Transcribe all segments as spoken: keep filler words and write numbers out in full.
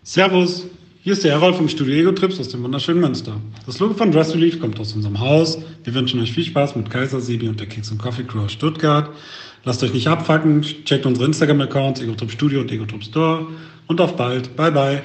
Servus, hier ist der Errol vom Studio Ego Trips aus dem wunderschönen Münster. Das Logo von Dress Relief kommt aus unserem Haus. Wir wünschen euch viel Spaß mit Kaiser, Sebi und der Keks und Coffee Crew aus Stuttgart. Lasst euch nicht abfacken, checkt unsere Instagram-Accounts, Ego Trip Studio und Ego Trip Store. Und auf bald. Bye, bye.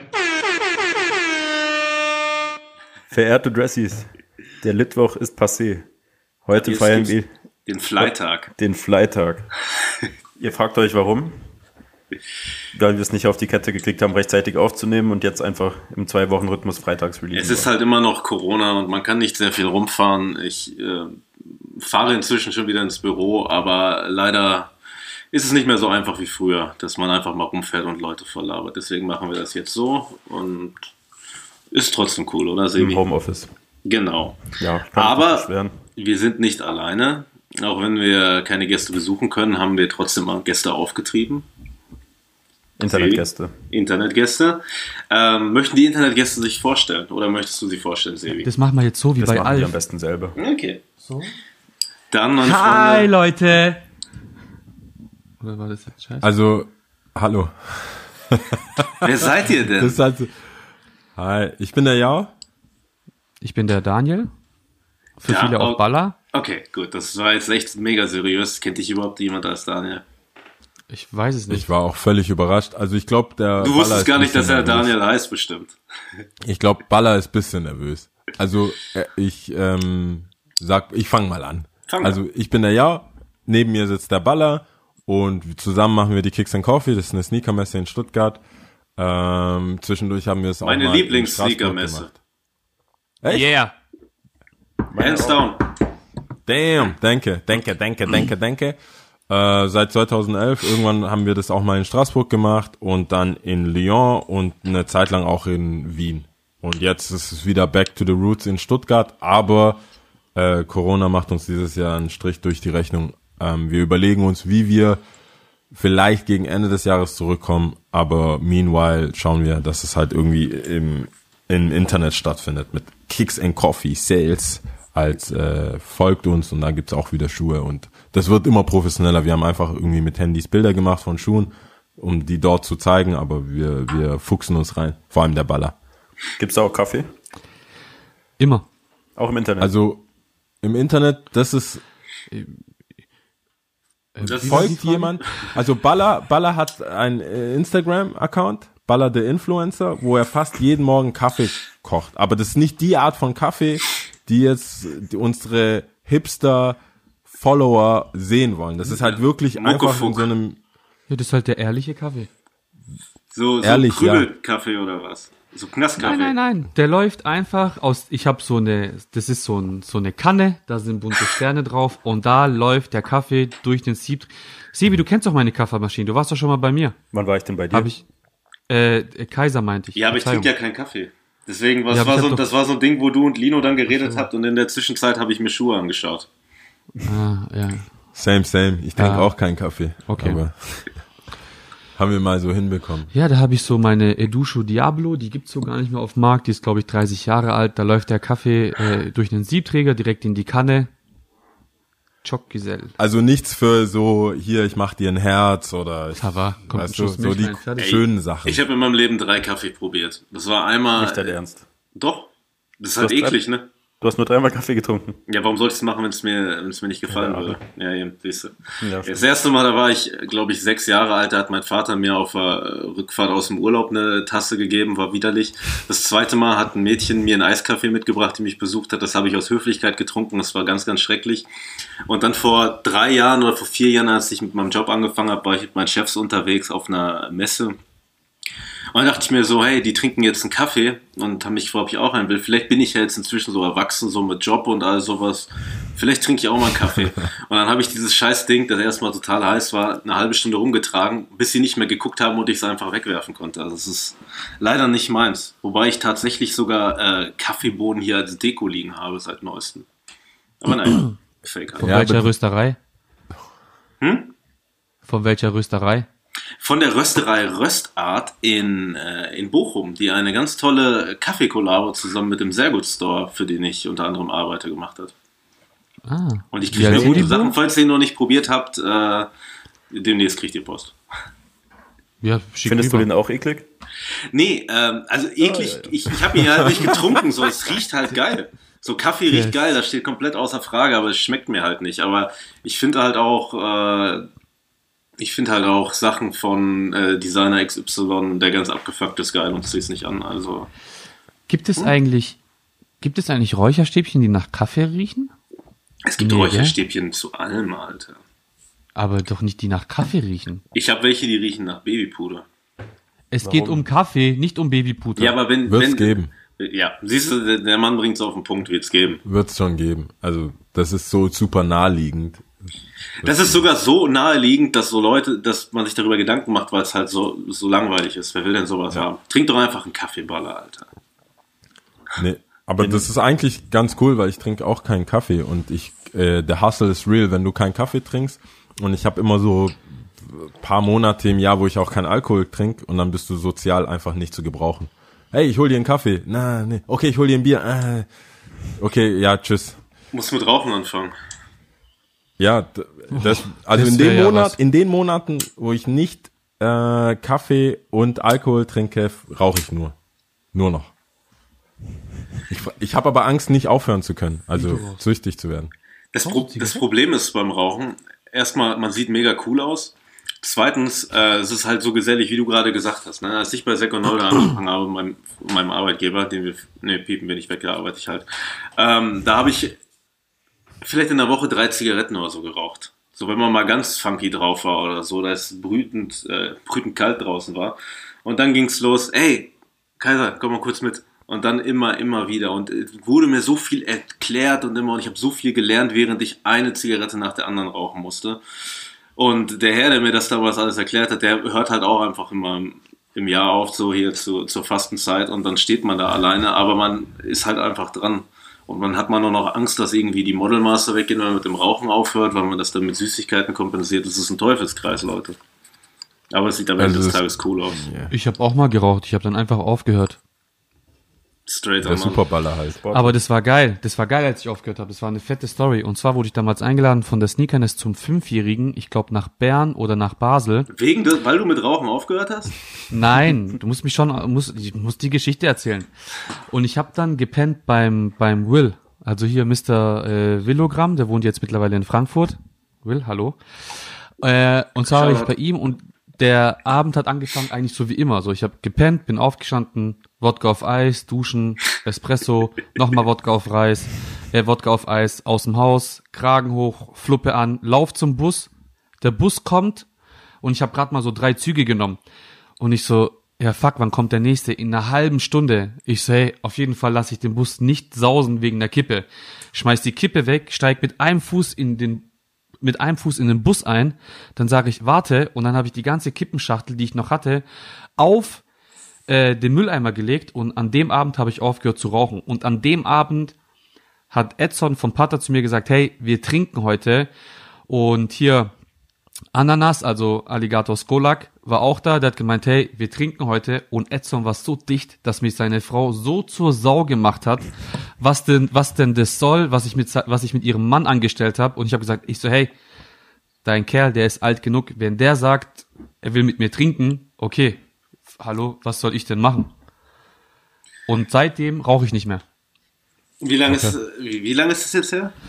Verehrte Dressies, der Litwoch ist passé. Heute Jetzt feiern wir den Flytag. Den Flytag. Ihr fragt euch, warum? Weil wir es nicht auf die Kette gekriegt haben, rechtzeitig aufzunehmen und jetzt einfach im Zwei-Wochen-Rhythmus freitags releasen. Es ist halt immer noch Corona und man kann nicht sehr viel rumfahren. Ich äh, fahre inzwischen schon wieder ins Büro, aber leider ist es nicht mehr so einfach wie früher, dass man einfach mal rumfährt und Leute verlabert. Deswegen machen wir das jetzt so und ist trotzdem cool, oder Sebi? Im Homeoffice. Genau. Ja, aber wir sind nicht alleine. Auch wenn wir keine Gäste besuchen können, haben wir trotzdem mal Gäste aufgetrieben. Internetgäste. Sebi? Internetgäste. Ähm, möchten die Internetgäste sich vorstellen? Oder möchtest du sie vorstellen, Sebi? Das machen wir jetzt so wie das bei machen Alf. Wir am besten selber. Okay. So. Dann, meine Hi, Freunde. Leute! Oder war das jetzt scheiße? Also, hallo. Wer seid ihr denn? Das ist halt so, hi, ich bin der Jao. Ich bin der Daniel. Für Ja, viele auch oh, Baller. Okay, gut. Das war jetzt echt mega seriös. Kennt dich überhaupt jemand als Daniel? Ich weiß es nicht. Ich war auch völlig überrascht. Also ich glaube, der Du Baller wusstest ist gar nicht, dass er nervös. Daniel heißt, bestimmt. Ich glaube, Baller ist ein bisschen nervös. Also äh, ich ähm, sag, ich fange mal an. Fang also an. ich bin der Jao, neben mir sitzt der Baller und zusammen machen wir die Kicks and Coffee. Das ist eine Sneakermesse in Stuttgart. Ähm, zwischendurch haben wir es auch Meine mal in Lieblings-Sneakermesse. Straßburg gemacht. Echt? Yeah! Hands down. Damn, danke, danke, danke, danke, danke. Äh, seit zweitausendelf, irgendwann haben wir das auch mal in Straßburg gemacht und dann in Lyon und eine Zeit lang auch in Wien. Und jetzt ist es wieder back to the roots in Stuttgart, aber äh, Corona macht uns dieses Jahr einen Strich durch die Rechnung. Ähm, wir überlegen uns, wie wir vielleicht gegen Ende des Jahres zurückkommen, aber meanwhile schauen wir, dass es halt irgendwie im, im Internet stattfindet mit Kicks and Coffee Sales. Als äh, folgt uns und da gibt's auch wieder Schuhe und das wird immer professioneller. Wir haben einfach irgendwie mit Handys Bilder gemacht von Schuhen, um die dort zu zeigen, aber wir wir fuchsen uns rein, vor allem der Baller. Gibt's da auch Kaffee? Immer. Auch im Internet? Also im Internet, das ist Das folgt jemand, also Baller Baller hat einen äh, Instagram-Account, Baller der Influencer, wo er fast jeden Morgen Kaffee kocht, aber das ist nicht die Art von Kaffee, die jetzt die unsere Hipster-Follower sehen wollen. Das ist halt wirklich einfach in so einem... Ja, das ist halt der ehrliche Kaffee. So, so Ehrlich, Krümelkaffee oder was? So Knastkaffee? Nein, nein, nein. Der läuft einfach aus, ich habe so eine, das ist so, ein, so eine Kanne, da sind bunte Sterne drauf und da läuft der Kaffee durch den Sieb. Sebi, du kennst doch meine Kaffeemaschine, du warst doch schon mal bei mir. Wann war ich denn bei dir? Hab ich, äh, Kaiser meinte ich. Ja, aber ich Verzeihung. trinke ja keinen Kaffee. Deswegen, was Ja, aber war ich so, hab doch- das war so ein Ding, wo du und Lino dann geredet habt und in der Zwischenzeit habe ich mir Schuhe angeschaut. Ah, ja. Same, same. Ich trinke Ah. auch keinen Kaffee. Okay. Aber haben wir mal so hinbekommen. Ja, da habe ich so meine Edusho Diablo, die gibt's so gar nicht mehr auf dem Markt, die ist glaube ich dreißig Jahre alt, da läuft der Kaffee äh, durch einen Siebträger direkt in die Kanne. Schockgesell. Also nichts für so, hier, ich mach dir ein Herz oder ich, Ça va, kommt ein weißt du, Schuss so Milch die rein, fertig. schönen Sachen. Ich habe in meinem Leben drei Kaffee probiert. Das war einmal... Nicht dein Ernst. Doch. Das ist Du halt hast drei- eklig, ne? Du hast nur dreimal Kaffee getrunken. Ja, warum sollte ich es machen, wenn es mir, wenn es mir nicht gefallen Ja, würde? Ja, eben, siehst du. Ja, Das erste Mal, da war ich, glaube ich, sechs Jahre alt, da hat mein Vater mir auf der Rückfahrt aus dem Urlaub eine Tasse gegeben, war widerlich. Das zweite Mal hat ein Mädchen mir einen Eiskaffee mitgebracht, die mich besucht hat. Das habe ich aus Höflichkeit getrunken, das war ganz, ganz schrecklich. Und dann vor drei Jahren oder vor vier Jahren, als ich mit meinem Job angefangen habe, war ich mit meinen Chefs unterwegs auf einer Messe. Und dann dachte ich mir so, hey, die trinken jetzt einen Kaffee und haben mich gefragt, ob ich auch einen will. Vielleicht bin ich ja jetzt inzwischen so erwachsen, so mit Job und all sowas. Vielleicht trinke ich auch mal einen Kaffee. Und dann habe ich dieses scheiß Ding, das erstmal total heiß war, eine halbe Stunde rumgetragen, bis sie nicht mehr geguckt haben und ich es einfach wegwerfen konnte. Also es ist leider nicht meins. Wobei ich tatsächlich sogar äh, Kaffeebohnen hier als Deko liegen habe seit neuestem. Aber nein, Fake. Von Ja, welcher aber- Rösterei? Hm? Von welcher Rösterei? Von der Rösterei Röstart in, äh, in Bochum, die eine ganz tolle Kaffeekollabo zusammen mit dem Sergut Store, für den ich unter anderem arbeite, gemacht hat. Ah. Und ich Wie kriege alt mir sind gute die Sachen, so? falls ihr ihn noch nicht probiert habt, äh, demnächst kriegt ihr Post. Ja, schick Findest du rüber. den auch eklig? Nee, ähm, also eklig, ich, ich habe ihn halt nicht getrunken, so, es riecht halt geil. So Kaffee riecht Yes. geil, das steht komplett außer Frage, aber es schmeckt mir halt nicht. Aber ich finde halt auch, äh, ich finde halt auch Sachen von äh, Designer X Y, der ganz abgefuckt ist, geil und zieh es nicht an. Also Gibt es eigentlich, gibt es eigentlich Räucherstäbchen, die nach Kaffee riechen? es gibt Nee, Räucherstäbchen zu allem, Alter. Aber doch nicht die nach Kaffee riechen. Ich habe welche, die riechen nach Babypuder. Es geht um Kaffee, nicht um Babypuder. Ja, aber wenn... Wird's wenn geben. Ja, siehst du, der- der Mann bringt es auf den Punkt, wird's geben. Wird's schon geben. Also, das ist so super naheliegend. Das ist sogar so naheliegend, dass so Leute, dass man sich darüber Gedanken macht, weil es halt so, so langweilig ist. Wer will denn sowas haben? Trink doch einfach einen Kaffeeballer, Alter. Nee, aber das ist eigentlich ganz cool, weil ich trinke auch keinen Kaffee und ich, äh, der Hustle ist real, wenn du keinen Kaffee trinkst und ich habe immer so paar Monate im Jahr, wo ich auch keinen Alkohol trinke und dann bist du sozial einfach nicht zu gebrauchen. Hey, ich hol dir einen Kaffee. Na, nee. Okay, ich hol dir ein Bier. Äh, okay, ja, tschüss. Muss mit Rauchen anfangen. Ja, d- das, also das in wär dem ja Monat, was. in den Monaten, wo ich nicht äh, Kaffee und Alkohol trinke, rauche ich nur. Nur noch. Ich, ich habe aber Angst, nicht aufhören zu können, also süchtig zu werden. Das, Pro das Problem ist beim Rauchen, erstmal, man sieht mega cool aus. Zweitens, äh, es ist halt so gesellig, wie du gerade gesagt hast. Ne? Als ich bei Zack und Nolde angefangen habe, meinem, meinem Arbeitgeber, den wir, ne, piepen bin ich weg, da arbeite ich halt. Ähm, da habe ich vielleicht in der Woche drei Zigaretten oder so geraucht. So, wenn man mal ganz funky drauf war oder so, da es brütend, äh, brütend kalt draußen war. Und dann ging's los, ey, Kaiser, komm mal kurz mit. Und dann immer, immer wieder. Und es wurde mir so viel erklärt und immer, und ich habe so viel gelernt, während ich eine Zigarette nach der anderen rauchen musste. Und der Herr, der mir das damals alles erklärt hat, der hört halt auch einfach immer im Jahr auf, so hier zu, zur Fastenzeit. Und dann steht man da alleine, aber man ist halt einfach dran. Und man hat man nur noch Angst, dass irgendwie die Modelmaster weggehen, wenn man mit dem Rauchen aufhört, weil man das dann mit Süßigkeiten kompensiert. Das ist ein Teufelskreis, Leute. Aber es sieht am Ende Also des das- Tages cool aus. Ich habe auch mal geraucht, ich habe dann einfach aufgehört. Straight Der on, Mann. Superballer halt. Aber das war geil. Das war geil, als ich aufgehört habe. Das war eine fette Story. Und zwar wurde ich damals eingeladen von der Sneakerness zum Fünfjährigen. Ich glaube nach Bern oder nach Basel. Wegen des, weil du mit Rauchen aufgehört hast? Nein, du musst mich schon, musst, ich muss die Geschichte erzählen. Und ich habe dann gepennt beim beim Will. Also hier Mister Äh, Willogramm, der wohnt jetzt mittlerweile in Frankfurt. Will, hallo. Äh, und zwar war ich Shoutout. bei ihm und der Abend hat angefangen eigentlich so wie immer. So, ich habe gepennt, bin aufgestanden, Wodka auf Eis, duschen, Espresso, nochmal Wodka auf Reis, äh, Wodka auf Eis, aus dem Haus, Kragen hoch, Fluppe an, lauf zum Bus. Der Bus kommt und ich habe gerade mal so drei Züge genommen. Und ich so, ja fuck, wann kommt der nächste? In einer halben Stunde. Ich so, hey, auf jeden Fall lasse ich den Bus nicht sausen wegen der Kippe. Schmeiß die Kippe weg, steig mit einem Fuß in den mit einem Fuß in den Bus ein, dann sage ich, warte, und dann habe ich die ganze Kippenschachtel, die ich noch hatte, auf äh, den Mülleimer gelegt und an dem Abend habe ich aufgehört zu rauchen. Und an dem Abend hat Edson von Pater zu mir gesagt, hey, wir trinken heute und hier Ananas, also Alligator Skolak, war auch da, der hat gemeint, hey, wir trinken heute und Edson war so dicht, dass mich seine Frau so zur Sau gemacht hat, was denn, was denn das soll, was ich mit, was ich mit ihrem Mann angestellt habe und ich habe gesagt, ich so, hey, dein Kerl, der ist alt genug, wenn der sagt, er will mit mir trinken, okay, hallo, was soll ich denn machen? Und seitdem rauche ich nicht mehr. Wie lange ist, wie, wie lange ist das jetzt her?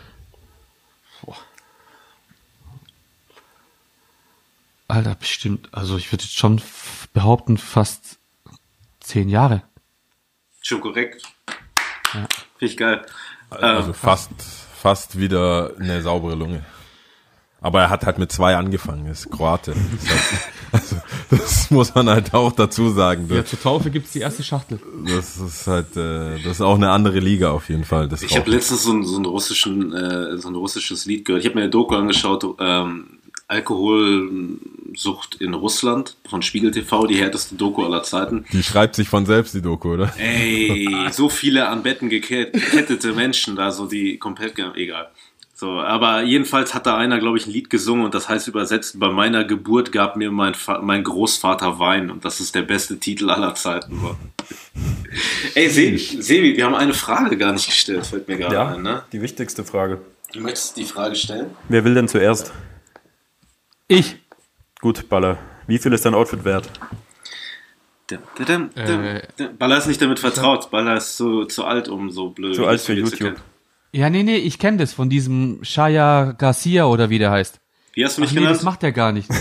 Alter, bestimmt, also ich würde jetzt schon f- behaupten, fast zehn Jahre. Schon korrekt. Finde ich geil. Also Ähm, fast, fast wieder eine saubere Lunge. Aber er hat halt mit zwei angefangen, ist Kroate. Das, ist halt, also, das muss man halt auch dazu sagen. Ja, Das, zur Taufe gibt's die erste Schachtel. das ist halt, äh, das ist auch eine andere Liga auf jeden Fall. Das ich habe Rauchen. letztens so ein, so, einen russischen, äh, so ein russisches Lied gehört. Ich habe mir eine Doku angeschaut, ähm, Alkoholsucht in Russland von Spiegel T V, die härteste Doku aller Zeiten. Die schreibt sich von selbst, die Doku, oder? Ey, so viele an Betten geket- gekettete Menschen da, so die komplett, ge- egal. So, aber jedenfalls hat da einer, glaube ich, ein Lied gesungen und das heißt übersetzt, bei meiner Geburt gab mir mein, Fa- mein Großvater Wein und das ist der beste Titel aller Zeiten. So. Ey, Sebi, Sebi, wir haben eine Frage gar nicht gestellt, fällt mir gerade Ja, ein, ne? die wichtigste Frage. Du möchtest die Frage stellen? Wer will denn zuerst? Ich. Gut, Baller. Wie viel ist dein Outfit wert? Dim, dim, dim, Äh, dim. Baller ist nicht damit vertraut. Baller ist zu, zu alt, um so blöd Zu alt für Videos zu YouTube. kennen. Ja, nee, nee, ich kenne das von diesem Shaya Garcia oder wie der heißt. Wie hast du mich Ach nee, genannt? das macht er gar nicht.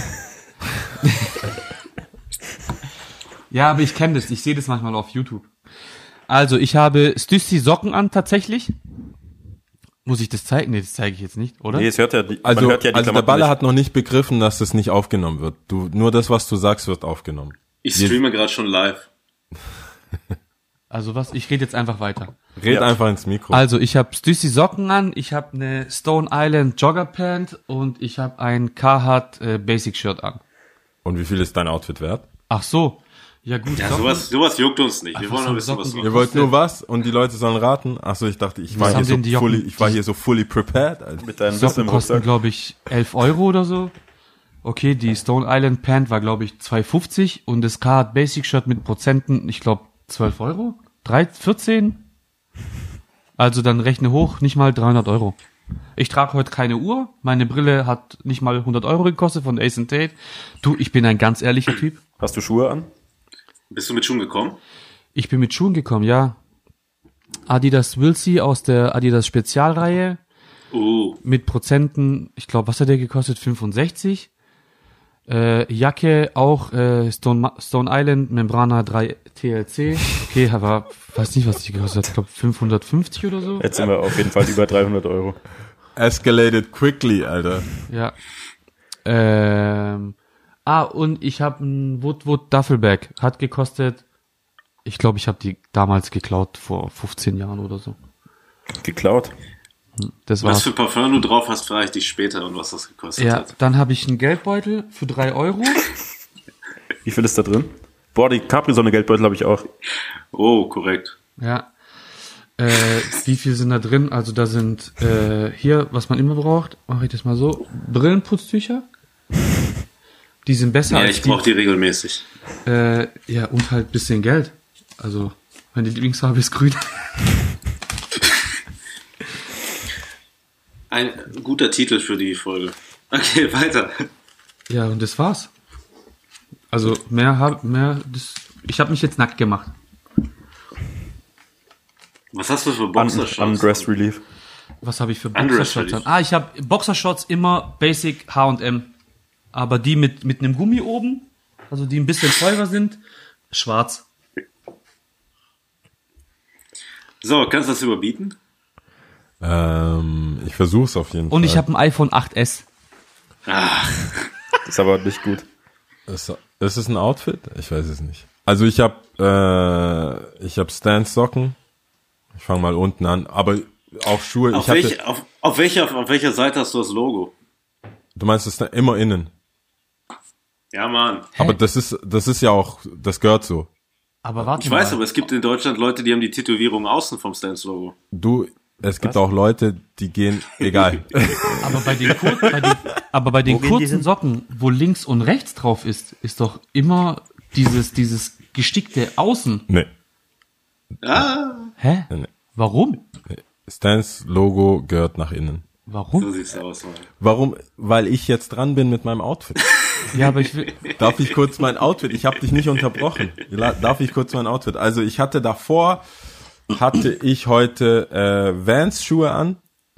Ja, aber ich kenne das. Ich sehe das manchmal auf YouTube. Also, ich habe Stüssi Socken an, tatsächlich. Muss ich das zeigen? Nee, das zeige ich jetzt nicht, oder? Nee, es hört ja, die, Also, man hört ja die also der Klamotten Baller nicht. hat noch nicht begriffen, dass das nicht aufgenommen wird. Du, nur das, was du sagst, wird aufgenommen. Ich streame gerade schon live. Also was? Ich rede jetzt einfach weiter. Red Ja. einfach ins Mikro. Also, ich habe Stüssi Socken an, ich habe eine Stone Island Jogger Pant und ich habe ein Carhartt äh, Basic Shirt an. Und wie viel ist dein Outfit wert? Ach so. Ja gut, Ja, Socken. sowas, sowas juckt uns nicht. Wir Ach, wollen was nur haben wissen, was Socken Ihr wollt nur was und die Leute sollen raten? Ach so, ich dachte, ich war Was hier haben so denn die Jocken- fully, ich war hier so fully prepared. Alter. Mit deinem Wissen Socken im kosten, Rucksack. glaube ich, elf Euro oder so. Okay, die Stone Island Pant war, glaube ich, zwei fünfzig und das Carhartt Basic Shirt mit Prozenten, ich glaube, zwölf Euro? drei, vierzehn? Also dann rechne hoch, nicht mal dreihundert Euro. Ich trage heute keine Uhr, meine Brille hat nicht mal hundert Euro gekostet von Ace and Tate. Du, ich bin ein ganz ehrlicher Typ. Hast du Schuhe an? Bist du mit Schuhen gekommen? Ich bin mit Schuhen gekommen, ja. Adidas Wilsey aus der Adidas Spezialreihe. Uh, Mit Prozenten, ich glaube, was hat der gekostet? fünfundsechzig. Äh, Jacke auch äh, Stone, Stone Island Membrana drei T L C. Okay, aber weiß nicht, was die gekostet hat. Ich glaube fünfhundertfünfzig oder so. Jetzt sind wir auf jeden Fall über dreihundert Euro. Escalated quickly, Alter. Ja. Ähm, ah, und ich habe ein Woodwood Duffelbag. Hat gekostet, ich glaube, ich habe die damals geklaut, vor fünfzehn Jahren oder so. Geklaut. Das was war's. für Parfum du drauf hast, frage ich dich später und was das gekostet Ja, hat. dann habe ich einen Geldbeutel für drei Euro. Wie viel ist da drin? Boah, die Capri-Sonne-Geldbeutel habe ich auch. Oh, korrekt. Ja. Äh, wie viel sind da drin? Also da sind äh, hier, was man immer braucht, mache ich das mal so, Brillenputztücher. Die sind besser Ja, als ich brauche die regelmäßig. die. Äh, ja, und halt bisschen Geld. Also, meine Lieblingsfarbe ist grün. Ein guter Titel für die Folge. Okay, weiter. Ja, und das war's. Also mehr hab, mehr, das, ich habe mich jetzt nackt gemacht. Was hast du für Un Boxershorts? Undressed Relief. Was habe ich für Undressed Boxershorts an? Relief. Ah, ich habe Boxershorts immer Basic H und M. Aber die mit, mit einem Gummi oben, also die ein bisschen teurer sind, schwarz. So, kannst du das überbieten? Ähm, ich versuch's auf jeden Fall. Und ich habe ein iPhone acht S. Ach, Das ist aber nicht gut. Ist, ist es ein Outfit? Ich weiß es nicht. Also ich habe äh, ich habe Stance-Socken. Ich fange mal unten an. Aber auch Schuhe. auf, ich hatte, welche, auf, auf, welcher, auf welcher Seite hast du das Logo? Du meinst, das ist immer innen. Ja, Mann. Aber das ist das ist ja auch, das gehört so. Aber warte Ich mal. weiß, aber es gibt in Deutschland Leute, die haben die Tätowierung außen vom Stance-Logo. Du, es gibt auch Leute, die gehen, egal. Aber bei den, kur bei den, aber bei den Wo gehen die kurzen hin? Socken, wo links und rechts drauf ist, ist doch immer dieses, dieses gestickte Außen. Nee, Ah, Hä? nee. Warum? Stance-Logo gehört nach innen. so Warum? sieht's aus, Mann. Warum? Weil ich jetzt dran bin mit meinem Outfit. Ja, aber ich will. Darf ich kurz mein Outfit? Ich habe dich nicht unterbrochen. La- Darf ich kurz mein Outfit? Also ich hatte davor, hatte ich heute äh, Vans-Schuhe an.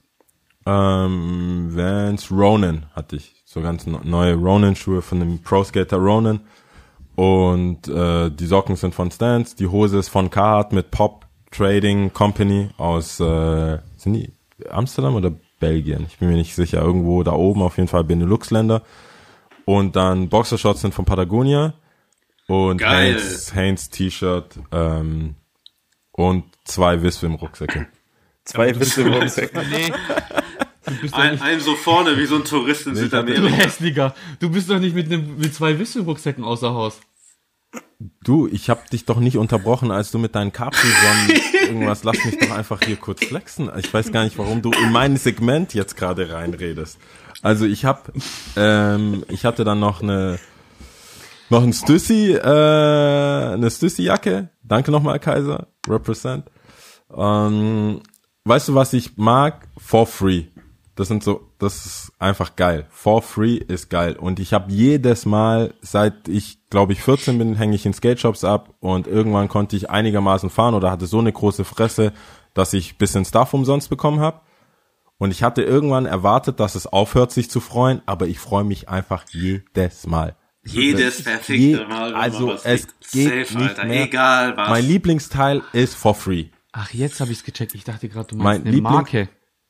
Ähm, Vans Ronin hatte ich. So ganz no- neue Ronin-Schuhe von dem Pro-Skater Ronin. Und äh, die Socken sind von Stance. Die Hose ist von Carhartt mit Pop Trading Company aus, äh, sind die Amsterdam oder Belgien? Ich bin mir nicht sicher. Irgendwo da oben, auf jeden Fall Benelux-Länder. Und dann Boxershorts sind von Patagonia und Geil. Hanes, Hanes T-Shirt ähm, und zwei Wiswim-Rucksäcke. Zwei Witze im Rucksack. Nee. Du bist doch Ein, nicht. ein so vorne wie so ein Tourist in Nee, ich Du Südamerika. Hässlicher. Du bist doch nicht mit, einem, mit zwei Wisselrucksäcken außer Haus. Du, ich hab dich doch nicht unterbrochen, als du mit deinen Capri-Sonnen irgendwas, lass mich doch einfach hier kurz flexen. Ich weiß gar nicht, warum du in mein Segment jetzt gerade reinredest. Also ich hab, ähm, ich hatte dann noch eine, noch ein Stüssi, äh, eine Stüssi-Jacke. Danke nochmal, Kaiser. Represent. Ähm, weißt du, was ich mag? For free. Das sind so, das ist einfach geil. For free ist geil. Und ich habe jedes Mal, seit ich, glaube ich, vierzehn bin, hänge ich in Skate-Shops ab und irgendwann konnte ich einigermaßen fahren oder hatte so eine große Fresse, dass ich bisschen Stuff umsonst bekommen habe. Und ich hatte irgendwann erwartet, dass es aufhört, sich zu freuen, aber ich freue mich einfach jedes Mal. Jedes verfickte Je, Mal. wenn also man was es kriegt. geht Safe, nicht Alter. mehr. Egal was. Mein Lieblingsteil ist for free. Ach, jetzt habe ich's gecheckt. Ich dachte gerade, du Mein meinst eine Liebling- Marke.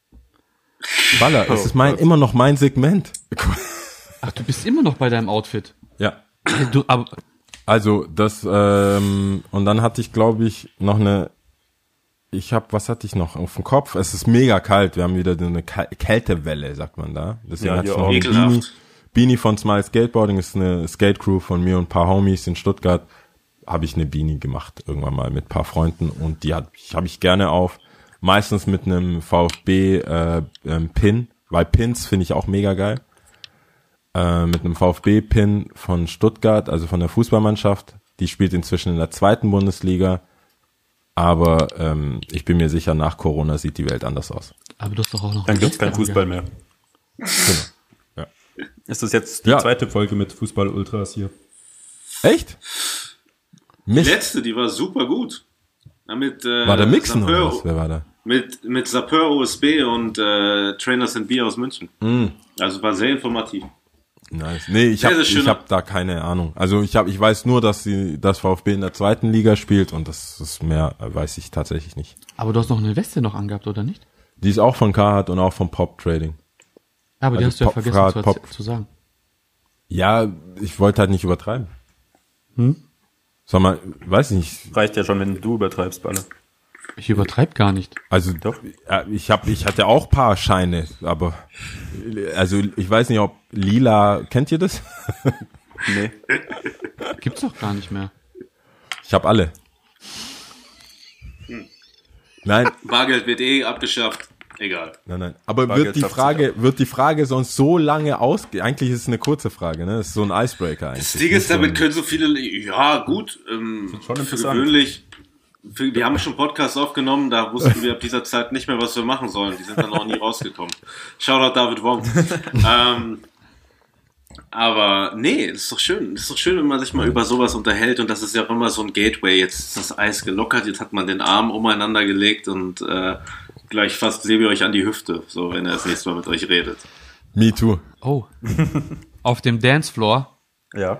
Baller, es ist mein immer noch mein Segment. Ach, du bist immer noch bei deinem Outfit. Ja. Du, aber, Also das ähm, und dann hatte ich, glaube ich, noch eine. Ich habe, was hatte ich noch auf dem Kopf? Es ist mega kalt. Wir haben wieder eine Kal- Kältewelle, sagt man da. Deswegen Ja, hatte ich hier noch auch. eine Ekelhaft. Beanie. Beanie von Smile Skateboarding ist eine Skate Crew von mir und ein paar Homies in Stuttgart. Habe ich eine Beanie gemacht irgendwann mal mit ein paar Freunden und die habe ich, hab ich gerne auf. Meistens mit einem VfB äh, ähm, Pin, weil Pins finde ich auch mega geil. Äh, mit einem VfB-Pin von Stuttgart, also von der Fußballmannschaft. Die spielt inzwischen in der zweiten Bundesliga. Aber ähm, ich bin mir sicher, nach Corona sieht die Welt anders aus. aber du hast doch auch noch. Dann gibt's keinen Instagram Fußball mehr. Ja. Ist das jetzt die Ja. zweite Folge mit Fußball-Ultras hier? Echt? Die Mist. letzte, die war super gut. Ja, mit, äh, War der Mixen oder Sapeur, was? Wer war da? mit, mit Sapeur O S B und äh, Trainers and Beer aus München. Mm. Also war sehr informativ. Nice. Nee, ich Sehr, habe sehr schön. ich hab da keine Ahnung. Also ich hab, ich weiß nur, dass sie das VfB in der zweiten Liga spielt und das ist mehr, äh, weiß ich tatsächlich nicht. Aber du hast noch eine Weste noch angehabt, oder nicht? Die ist auch von Carhartt und auch von Pop Trading. Aber die Also hast du ja Pop- vergessen Rad, zu, Pop. erzäh- zu sagen. Ja, ich wollte halt nicht übertreiben. Hm? Sag mal, weiß ich nicht. Reicht ja schon, wenn du übertreibst, Balle. Ich übertreib gar nicht. Also Doch. ja, ich hab, ich hatte auch paar Scheine, aber also ich weiß nicht, ob Lila, kennt ihr das? Nee. Gibt's doch gar nicht mehr. Ich habe alle. Nein, Bargeld wird eh abgeschafft. Egal. nein, nein. Aber Bargeld wird die schafft Frage, wird die Frage sonst so lange ausge... Eigentlich ist es eine kurze Frage, ne? Das ist so ein Icebreaker eigentlich. Das Ding ist, Nicht so damit ein- können so viele, ja gut, ähm, schon für interessant. gewöhnlich, für, wir haben schon Podcasts aufgenommen, da wussten wir ab dieser Zeit nicht mehr, was wir machen sollen. Die sind dann auch nie rausgekommen. Shoutout David Wong. ähm, aber nee, ist doch schön. Ist doch schön, wenn man sich mal über sowas unterhält und das ist ja auch immer so ein Gateway. Jetzt ist das Eis gelockert, jetzt hat man den Arm umeinander gelegt und äh, gleich fast sehe ich euch an die Hüfte, so wenn er das nächste Mal mit euch redet. Me too. Oh. Auf dem Dancefloor. Ja.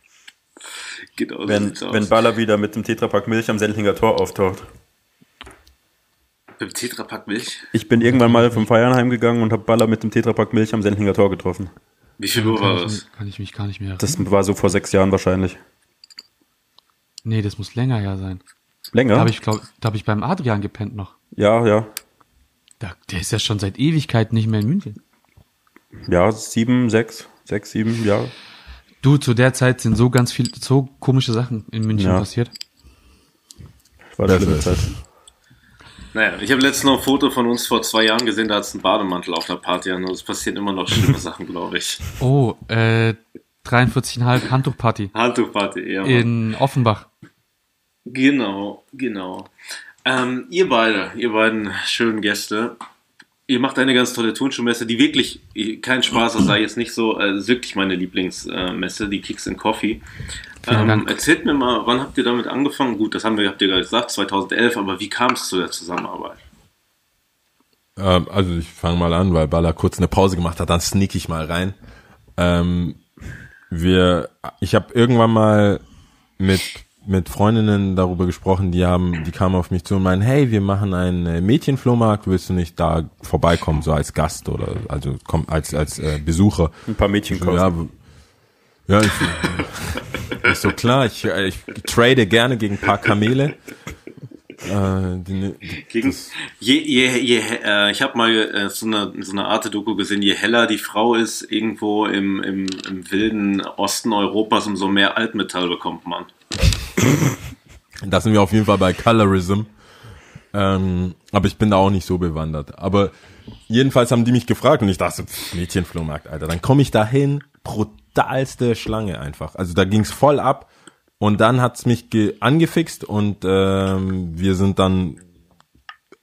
Genau so Wenn, sieht's aus. wenn Baller wieder mit dem Tetrapack Milch am Sendlinger Tor auftaucht. Mit dem Tetrapack Milch. Ich bin irgendwann mal vom Feiern heimgegangen und habe Baller mit dem Tetrapack Milch am Sendlinger Tor getroffen. Wie viel Uhr war Kann ich, das? kann ich mich gar nicht mehr erinnern. Das war so vor sechs Jahren wahrscheinlich. Nee, das muss länger her sein. Länger? Da habe ich, glaub, da hab ich beim Adrian gepennt noch. Ja, ja. Da, der ist ja schon seit Ewigkeiten nicht mehr in München. Ja, sieben, sechs, sechs, sieben, ja. Du, zu der Zeit sind so ganz viel, so komische Sachen in München Ja. passiert. War eine schlimme Zeit. Naja, ich habe letztens noch ein Foto von uns vor zwei Jahren gesehen, da hat es einen Bademantel auf der Party an. Es passieren immer noch schlimme Sachen, glaube ich. Oh, äh, dreiundvierzig Komma fünf Handtuchparty Handtuchparty, ja. Mann. in Offenbach. Genau, genau. Ähm, ihr beide, ihr beiden schönen Gäste, ihr macht eine ganz tolle Turnschuhmesse, die wirklich, kein Spaß, das sei jetzt nicht so, äh, ist wirklich meine Lieblingsmesse, die Kicks and Coffee. Vielen Ähm, Dank. erzählt mir mal, wann habt ihr damit angefangen? Gut, das haben wir, habt ihr gerade gesagt, zweitausendelf, aber wie kam es zu der Zusammenarbeit? Ähm, also ich fange mal an, weil Baller kurz eine Pause gemacht hat, dann sneak ich mal rein. Ähm, wir, ich habe irgendwann mal mit mit Freundinnen darüber gesprochen, die haben, die kamen auf mich zu und meinen, hey, wir machen einen äh, Mädchenflohmarkt, willst du nicht da vorbeikommen, so als Gast oder also komm als als äh, Besucher? Ein paar Mädchen So, kaufen. ja, w- ja, ich, ist so klar, ich, ich trade gerne gegen ein paar Kamele. Äh, die, die, Gegen, je, je, je, äh, ich habe mal äh, so eine, so eine Arte-Doku gesehen, je heller die Frau ist irgendwo im, im, im wilden Osten Europas, umso mehr Altmetall bekommt man. Da sind wir auf jeden Fall bei Colorism. Ähm, aber ich bin da auch nicht so bewandert. Aber jedenfalls haben die mich gefragt und ich dachte, pff, Mädchenflohmarkt, Alter. Dann komme ich da hin, brutalste Schlange einfach. Also da ging's voll ab und dann hat's mich ge- angefixt und ähm, wir sind dann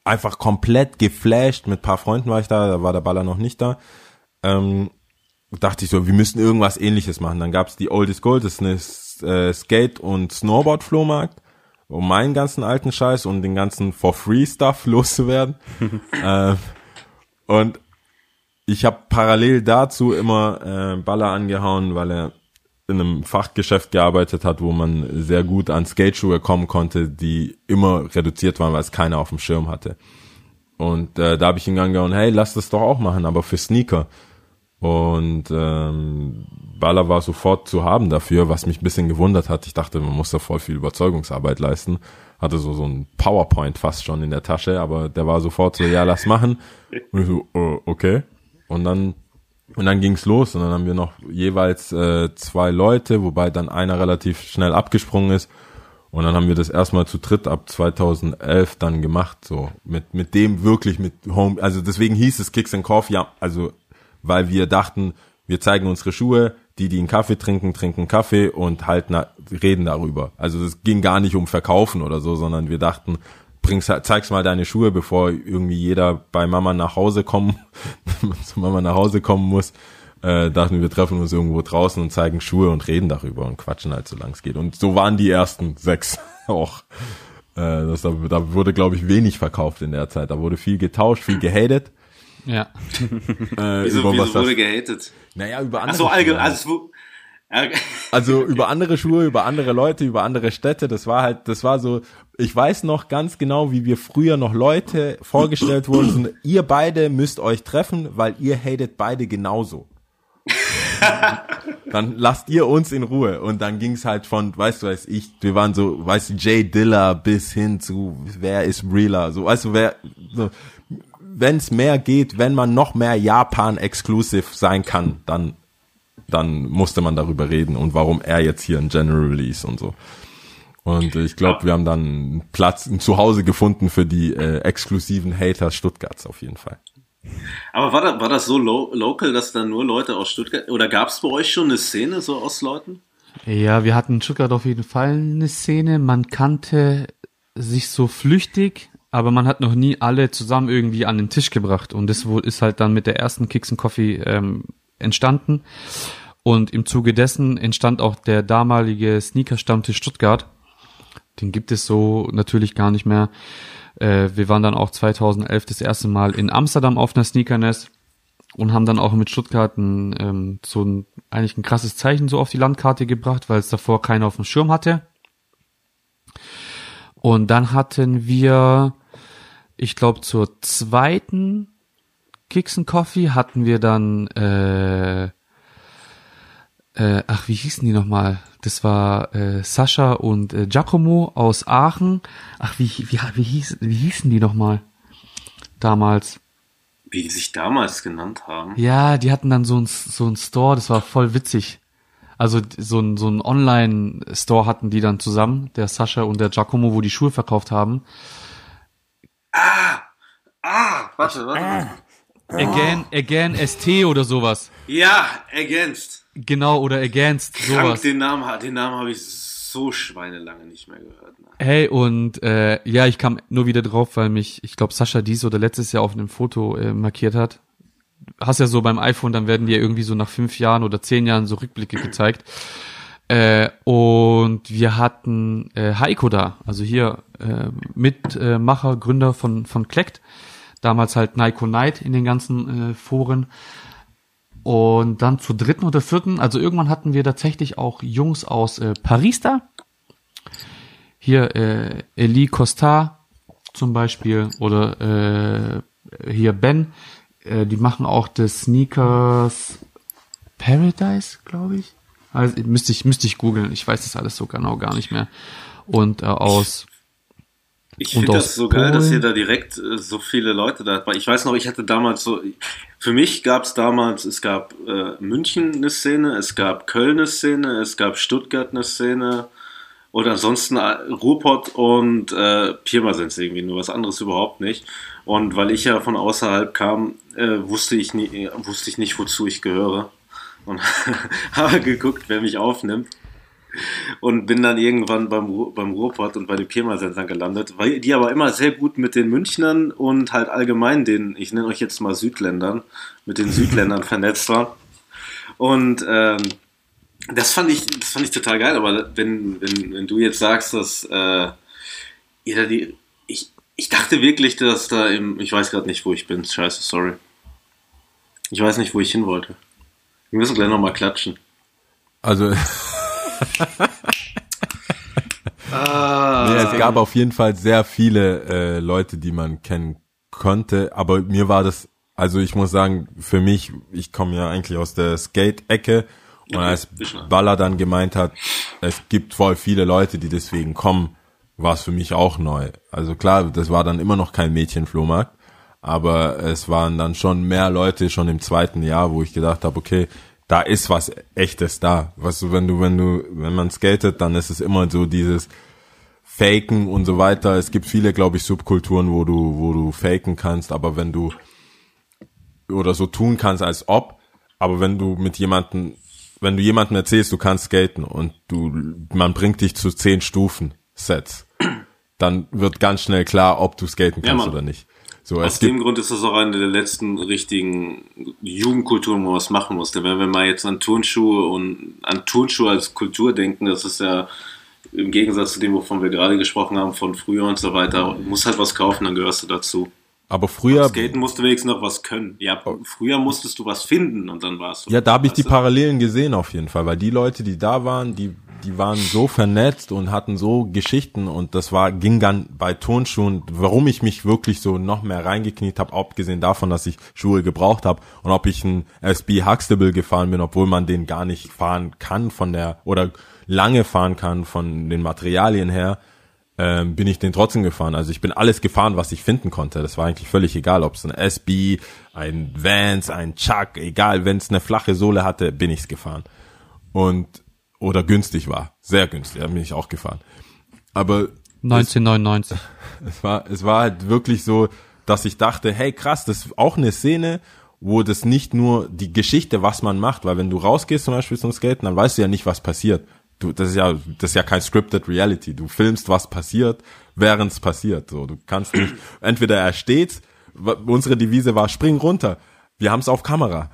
einfach komplett geflasht. Mit ein paar Freunden war ich da, da war der Baller noch nicht da. Ähm, dachte ich so, wir müssen irgendwas Ähnliches machen. Dann gab's die Old is Gold, das ist eine äh, Skate- und Snowboard-Flohmarkt, um meinen ganzen alten Scheiß und den ganzen For-Free-Stuff loszuwerden. äh, und ich habe parallel dazu immer äh, Baller angehauen, weil er in einem Fachgeschäft gearbeitet hat, wo man sehr gut an Skateschuhe kommen konnte, die immer reduziert waren, weil es keiner auf dem Schirm hatte. Und äh, da habe ich ihn angehauen, hey, lass das doch auch machen, aber für Sneaker. Und ähm, Baller war sofort zu haben dafür, was mich ein bisschen gewundert hat. Ich dachte, man muss da voll viel Überzeugungsarbeit leisten. Hatte so so ein PowerPoint fast schon in der Tasche, aber der war sofort so, ja, lass machen. Und ich so, oh, okay. Und dann und dann ging's los und dann haben wir noch jeweils äh, zwei Leute, wobei dann einer relativ schnell abgesprungen ist. Und dann haben wir das erstmal zu dritt ab zweitausendelf dann gemacht, so mit mit dem wirklich mit Home. Also deswegen hieß es Kicks and Coffee, ja, also weil wir dachten, wir zeigen unsere Schuhe, die, die einen Kaffee trinken, trinken Kaffee und halt na, reden darüber. Also es ging gar nicht um Verkaufen oder so, sondern wir dachten, bring's, zeig's mal deine Schuhe, bevor irgendwie jeder bei Mama nach Hause kommen, zu Mama nach Hause kommen muss. Äh, dachten wir, treffen uns irgendwo draußen und zeigen Schuhe und reden darüber und quatschen halt, solange es geht. Und so waren die ersten sechs auch. Äh, das, da, da wurde, glaube ich, wenig verkauft in der Zeit. Da wurde viel getauscht, viel gehatet. Ja. Äh, wieso über wieso was wurde das, gehatet? naja, über andere Ach so, Schuhe allgemein. halt. Also, äh, Also über andere Schuhe, über andere Leute, über andere Städte, das war halt, das war so, ich weiß noch ganz genau, wie wir früher noch Leute vorgestellt wurden, so, ihr beide müsst euch treffen, weil ihr hatet beide genauso. Dann lasst ihr uns in Ruhe. Und dann ging's halt von, weißt du, weiß ich, wir waren so, weißt du, Jay Dilla bis hin zu, wer ist realer, so, weißt du, wer, so, wenn's mehr geht, wenn man noch mehr Japan-exclusive sein kann, dann dann musste man darüber reden und warum er jetzt hier ein General Release und so. Und ich glaube, wir haben dann einen Platz, ein Zuhause gefunden für die äh, exklusiven Hater Stuttgarts auf jeden Fall. aber war das, war das so lo- local, dass da nur Leute aus Stuttgart, oder gab es bei euch schon eine Szene so aus Leuten? Ja, wir hatten in Stuttgart auf jeden Fall eine Szene. Man kannte sich so flüchtig, aber man hat noch nie alle zusammen irgendwie an den Tisch gebracht. Und das wohl ist halt dann mit der ersten Kicks and Coffee ähm, entstanden. Und im Zuge dessen entstand auch der damalige Sneaker-Stammtisch Stuttgart. Den gibt es so natürlich gar nicht mehr. Äh, wir waren dann auch zweitausendelf das erste Mal in Amsterdam auf einer Sneakernest und haben dann auch mit Stuttgart ein, ähm, so ein, eigentlich ein krasses Zeichen so auf die Landkarte gebracht, weil es davor keiner auf dem Schirm hatte. Und dann hatten wir, ich glaube zur zweiten Kicks and Coffee hatten wir dann äh, Äh, ach, wie hießen die nochmal? Das war äh, Sascha und äh, Giacomo aus Aachen. Ach, wie wie wie, hieß, wie hießen die nochmal? Damals. Wie die sich damals genannt haben? Ja, die hatten dann so ein so ein Store, das war voll witzig. Also so ein so ein Online-Store hatten die dann zusammen, der Sascha und der Giacomo, wo die Schuhe verkauft haben. Ah! Ah! Warte, warte. Ah. Again, Again S T oder sowas. Ja, Against. Genau, oder Against, Krank, sowas. den Namen, den Namen habe ich so schweinelange nicht mehr gehört. Ne? Hey, und äh, ja, ich kam nur wieder drauf, weil mich, ich glaube, Sascha dies oder letztes Jahr auf einem Foto äh, markiert hat. Hast ja so beim iPhone, dann werden dir irgendwie so nach fünf Jahren oder zehn Jahren so Rückblicke gezeigt. Äh, und wir hatten äh, Heiko da, also hier äh, Mitmacher, Gründer von von Klekt. Damals halt Nico Knight in den ganzen äh, Foren. Und dann zur dritten oder vierten, also irgendwann hatten wir tatsächlich auch Jungs aus äh, Paris da. Hier äh, Elie Costa zum Beispiel oder äh, hier Ben. Äh, die machen auch das Sneakers Paradise, glaube ich. Also müsste ich müsste ich googeln. Ich weiß das alles so genau gar nicht mehr. Und äh, aus Ich finde das so geil, dass ihr da direkt äh, so viele Leute da habt. Ich weiß noch, ich hatte damals so, für mich gab es damals, es gab äh, München eine Szene, es gab Köln eine Szene, es gab Stuttgart eine Szene und ansonsten äh, Ruhrpott und äh, Pirmasens irgendwie, nur was anderes überhaupt nicht. Und weil ich ja von außerhalb kam, äh, wusste ich nie, wusste ich nicht, wozu ich gehöre. Und habe geguckt, wer mich aufnimmt. und bin dann irgendwann beim, Ru- beim Ruhrpott und bei den Pirmasensern gelandet, weil die aber immer sehr gut mit den Münchnern und halt allgemein den, ich nenne euch jetzt mal Südländern, mit den Südländern vernetzt waren. Und ähm, das fand ich, das fand ich total geil, aber wenn, wenn, wenn du jetzt sagst, dass äh, ihr da die, ich, ich dachte wirklich, dass da im, ich weiß gerade nicht, wo ich bin, scheiße, sorry. Ich weiß nicht, wo ich hin wollte. Wir müssen gleich nochmal klatschen. Also, Ah, nee, es gab auf jeden Fall sehr viele äh, Leute, die man kennen konnte, aber mir war das, also ich muss sagen, für mich, ich komme ja eigentlich aus der Skate-Ecke und Okay, als bisschen. Baller dann gemeint hat, es gibt voll viele Leute, die deswegen kommen, war es für mich auch neu. Also klar, das war dann immer noch kein Mädchenflohmarkt, aber es waren dann schon mehr Leute schon im zweiten Jahr, wo ich gedacht habe, okay, da ist was Echtes da. Was du, wenn du, wenn du, wenn man skatet, dann ist es immer so dieses Faken und so weiter. Es gibt viele, glaube ich, Subkulturen, wo du, wo du faken kannst, aber wenn du oder so tun kannst, als ob, aber wenn du mit jemandem, wenn du jemandem erzählst, du kannst skaten und du, man bringt dich zu zehn Stufen Sets, dann wird ganz schnell klar, ob du skaten Ja, kannst Mann. oder nicht. So, Aus es gibt dem Grund ist das auch eine der letzten richtigen Jugendkulturen, wo man was machen musste. Wenn wir mal jetzt an Turnschuhe und an Turnschuhe als Kultur denken, das ist ja im Gegensatz zu dem, wovon wir gerade gesprochen haben, von früher und so weiter, du musst halt was kaufen, dann gehörst du dazu. aber früher, Skaten musst du wenigstens noch was können. Ja, früher musstest du was finden und dann warst du. ja, da habe ich die weißt du? Parallelen gesehen auf jeden Fall, weil die Leute, die da waren, die die waren so vernetzt und hatten so Geschichten und das war ging dann bei Turnschuhen, warum ich mich wirklich so noch mehr reingekniet habe, abgesehen davon, dass ich Schuhe gebraucht habe und ob ich ein S B Huxtable gefahren bin, obwohl man den gar nicht fahren kann von der oder lange fahren kann von den Materialien her, ähm, bin ich den trotzdem gefahren. Also ich bin alles gefahren, was ich finden konnte. Das war eigentlich völlig egal, ob es ein S B, ein Vans, ein Chuck, egal, wenn es eine flache Sohle hatte, bin ich's gefahren. Und oder günstig war, sehr günstig, da bin ich auch gefahren. Aber neunzehnhundertneunundneunzig. es war, es war halt wirklich so, dass ich dachte, hey krass, das ist auch eine Szene, wo das nicht nur die Geschichte, was man macht, weil wenn du rausgehst zum Beispiel zum Skaten, dann weißt du ja nicht, was passiert. Du, das ist ja, das ist ja kein scripted Reality. Du filmst, was passiert, während es passiert. So, du kannst nicht, entweder er steht, w- unsere Devise war, spring runter. Wir haben es auf Kamera.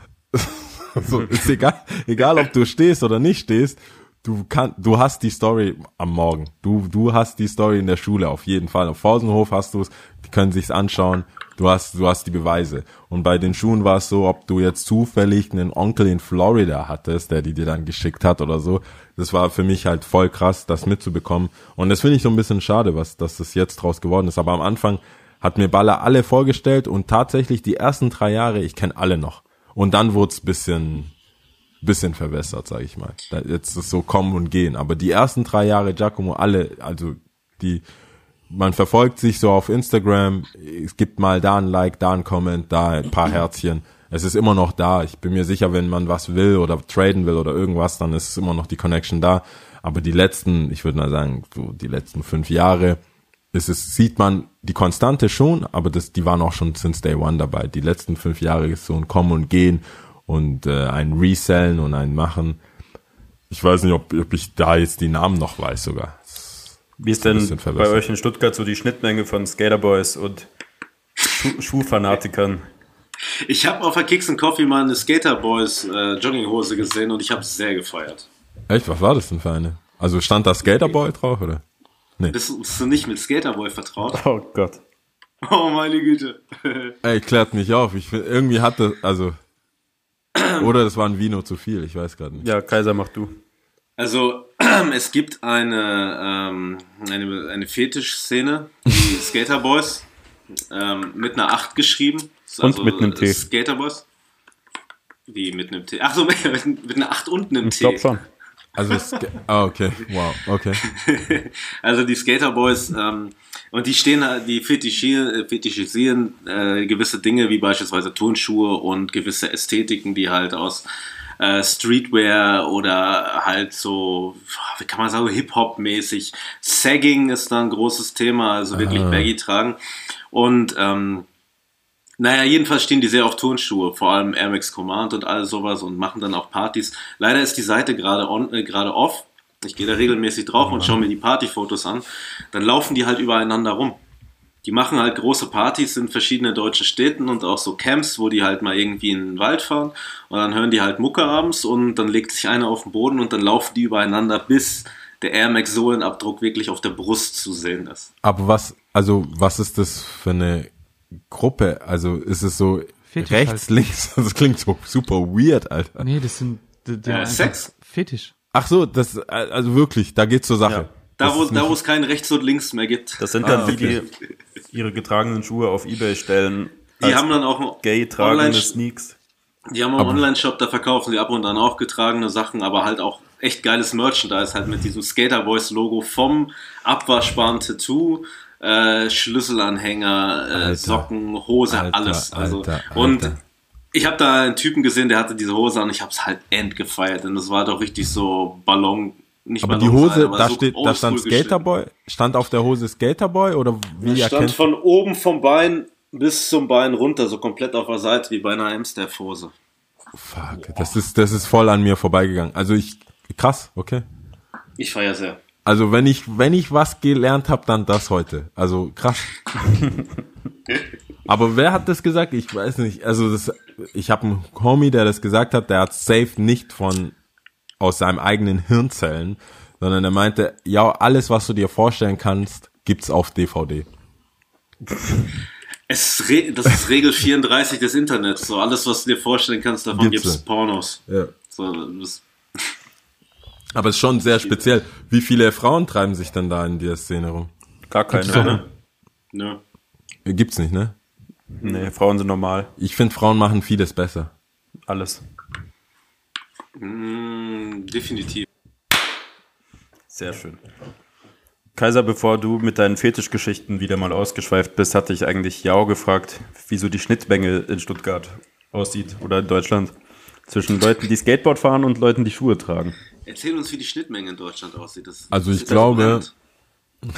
So, ist egal, egal ob du stehst oder nicht stehst, du kannst, du hast die Story am Morgen. Du, du hast die Story in der Schule auf jeden Fall. Auf Pausenhof hast du es, die können sich's anschauen. Du hast, du hast die Beweise. Und bei den Schuhen war es so, ob du jetzt zufällig einen Onkel in Florida hattest, der die dir dann geschickt hat oder so. Das war für mich halt voll krass, das mitzubekommen. Und das finde ich so ein bisschen schade, was, dass das jetzt draus geworden ist. Aber am Anfang hat mir Baller alle vorgestellt und tatsächlich die ersten drei Jahre, ich kenne alle noch. Und dann wurde es bisschen, bisschen verbessert, sage ich mal. Da, jetzt ist es so kommen und gehen. Aber die ersten drei Jahre Giacomo, alle, also die, man verfolgt sich so auf Instagram, es gibt mal da ein Like, da ein Comment, da ein paar Herzchen. Es ist immer noch da. Ich bin mir sicher, wenn man was will oder traden will oder irgendwas, dann ist immer noch die Connection da. Aber die letzten, ich würde mal sagen, so die letzten fünf Jahre, ist es, sieht man die Konstante schon, aber das, die waren auch schon since day one dabei. Die letzten fünf Jahre ist so ein Kommen und Gehen und äh, ein Resellen und ein Machen. Ich weiß nicht, ob, ob ich da jetzt die Namen noch weiß sogar. Wie ist ein denn bisschen bei verbessert. euch in Stuttgart so die Schnittmenge von Skaterboys und Schuh Schuhfanatikern? Ich habe auf der Kicks and Coffee mal eine Skater Boys äh, Jogginghose gesehen und ich habe es sehr gefeiert. Echt, was war das denn für eine? Also stand da Skaterboy drauf, oder? Bist, bist du nicht mit Skaterboy vertraut? Oh Gott. Oh meine Güte. Ey, klärt mich auf. Ich find, irgendwie hatte, also, oder das war ein Vino zu viel, ich weiß gerade nicht. Ja, Kaiser, mach du. Also es gibt eine, ähm, eine, eine Fetischszene, die Skater Boys, ähm, mit einer acht geschrieben. Und mit einem T. Skater Boys. Wie mit einem T? Ach so, mit, mit einer acht und einem Ich T. glaub schon. Also, es, ah, okay, wow, okay. Also die Skater Boys, ähm, und die stehen, die fetischieren, fetischisieren äh, gewisse Dinge, wie beispielsweise Turnschuhe und gewisse Ästhetiken, die halt aus äh, Streetwear oder halt so, wie kann man sagen, Hip-Hop-mäßig. Sagging ist da ein großes Thema, also wirklich Ah. Baggy tragen. Und ähm, naja, jedenfalls stehen die sehr auf Turnschuhe, vor allem Air Max Command und all sowas und machen dann auch Partys. Leider ist die Seite gerade on, äh, gerade off. ich gehe da regelmäßig drauf und schaue mir die Partyfotos an, dann laufen die halt übereinander rum. Die machen halt große Partys in verschiedenen deutschen Städten und auch so Camps, wo die halt mal irgendwie in den Wald fahren und dann hören die halt Mucke abends und dann legt sich einer auf den Boden und dann laufen die übereinander, bis der Air Max Sohlenabdruck wirklich auf der Brust zu sehen ist. Aber was, also was ist das für eine Gruppe? Also ist es so Fetisch rechts, halt. links? Das klingt so super weird, Alter. Nee, das sind die, die Äh, haben einfach Sex. Fetisch. Ach so, das, also wirklich, da geht's zur Sache. Ja. Da Das wo, ist da nicht- wo es keinen Rechts und Links mehr gibt. Das sind dann Ah, die, okay. die ihre getragenen Schuhe auf Ebay stellen. Die als haben dann auch einen gay tragende Online- Sneaks. Die haben einen Online-Shop, da verkaufen sie ab und an auch getragene Sachen, aber halt auch echt geiles Merchandise, halt mit diesem Skater Boys Logo vom abwaschbaren Tattoo, äh, Schlüsselanhänger, äh, Alter. Socken, Hose, Alter, alles. Also, Alter, Alter. Und ich habe da einen Typen gesehen, der hatte diese Hose an, ich habe es halt endgefeiert, denn das war doch richtig so Ballon, nicht Aber die Ballon, Hose, aber da so steht, da oldschool stand geschnitten. Skaterboy, stand auf der Hose Skaterboy oder wie Das stand erkennt? von oben vom Bein bis zum Bein runter, so komplett auf der Seite, wie bei einer Amstaff-Hose. Fuck, das ist, das ist voll an mir vorbeigegangen. Also ich, krass, okay. Ich feiere sehr. Also wenn ich, wenn ich was gelernt habe, dann das heute. Also krass. Aber wer hat das gesagt? Ich weiß nicht. Also das, ich habe einen Homie, der das gesagt hat, der hat safe nicht von aus seinem eigenen Hirnzellen, sondern er meinte, ja, alles, was du dir vorstellen kannst, gibt's auf D V D. Es ist Re- das ist Regel vierunddreißig des Internets. So alles, was du dir vorstellen kannst, davon Gibt's gibt's ja. Pornos. Ja. So, das, Aber es ist schon sehr speziell. Wie viele Frauen treiben sich denn da in der Szene rum? Gar keine. keine. Ne? Ne. Gibt's nicht, ne? Nee, Frauen sind normal. Ich finde, Frauen machen vieles besser. Alles. Mm, definitiv. Sehr schön. Kaiser, bevor du mit deinen Fetischgeschichten wieder mal ausgeschweift bist, hatte ich eigentlich Jao gefragt, wieso die Schnittmenge in Stuttgart aussieht oder in Deutschland. Zwischen Leuten, die Skateboard fahren und Leuten, die Schuhe tragen. Erzähl uns, wie die Schnittmenge in Deutschland aussieht. Das, Also das ich ist glaube- interessant.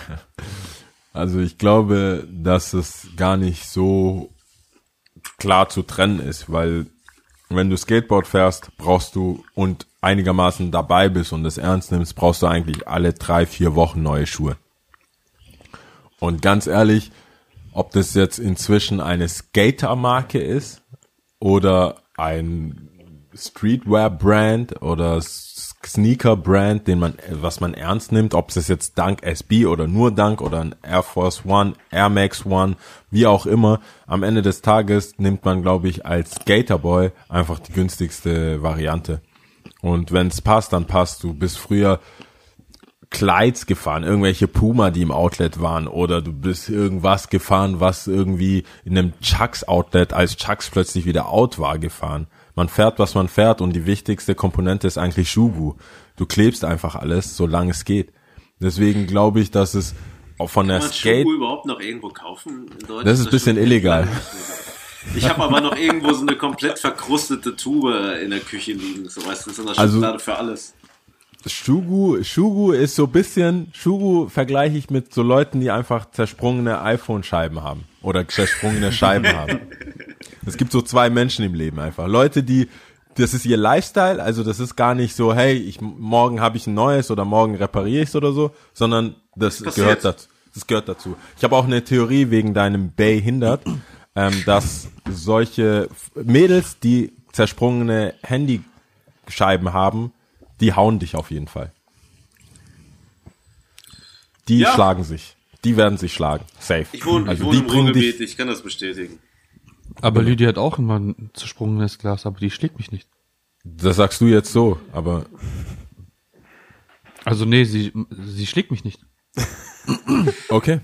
Also ich glaube, dass es gar nicht so klar zu trennen ist, weil wenn du Skateboard fährst, brauchst du und einigermaßen dabei bist und das ernst nimmst, brauchst du eigentlich alle drei, vier Wochen neue Schuhe. Und ganz ehrlich, ob das jetzt inzwischen eine Skater-Marke ist oder ein Streetwear-Brand oder Sneaker-Brand, den man, was man ernst nimmt, ob es jetzt Dunk S B oder nur Dunk oder ein Air Force One, Air Max One, wie auch immer, am Ende des Tages nimmt man, glaube ich, als Skaterboy einfach die günstigste Variante. Und wenn es passt, dann passt. Du bist früher Kleids gefahren, irgendwelche Puma, die im Outlet waren, oder du bist irgendwas gefahren, was irgendwie in einem Chucks Outlet, als Chucks plötzlich wieder out war, gefahren. Man fährt, was man fährt, und die wichtigste Komponente ist eigentlich Schuhgu. Du klebst einfach alles, solange es geht. Deswegen glaube ich, dass es auch von der Kann man Skate... Schuhe überhaupt noch irgendwo kaufen in Deutschland? Das ist ein bisschen stimmt. illegal. Ich habe aber noch irgendwo so eine komplett verkrustete Tube in der Küche liegen. So, weißt du, das ist eine Also- Schublade für alles. Schugu, Schugu ist so ein bisschen, Schugu vergleiche ich mit so Leuten, die einfach zersprungene iPhone-Scheiben haben oder zersprungene Scheiben haben. Es gibt so zwei Menschen im Leben einfach. Leute, die, das ist ihr Lifestyle, also das ist gar nicht so, hey, ich, morgen habe ich ein neues oder morgen repariere ich es oder so, sondern das Passiert. gehört dazu. Das gehört dazu. Ich habe auch eine Theorie wegen deinem Bay hindert, ähm, dass solche Mädels, die zersprungene Handyscheiben haben, die hauen dich auf jeden Fall. Die Ja. schlagen sich. Die werden sich schlagen. Safe. Ich wohne, also ich wohne die im bringen Ruhrgebiet, dich. ich kann das bestätigen. Aber Lydia hat auch immer ein zersprungenes Glas, aber die schlägt mich nicht. Das sagst du jetzt so, aber Also nee, sie, sie schlägt mich nicht. okay.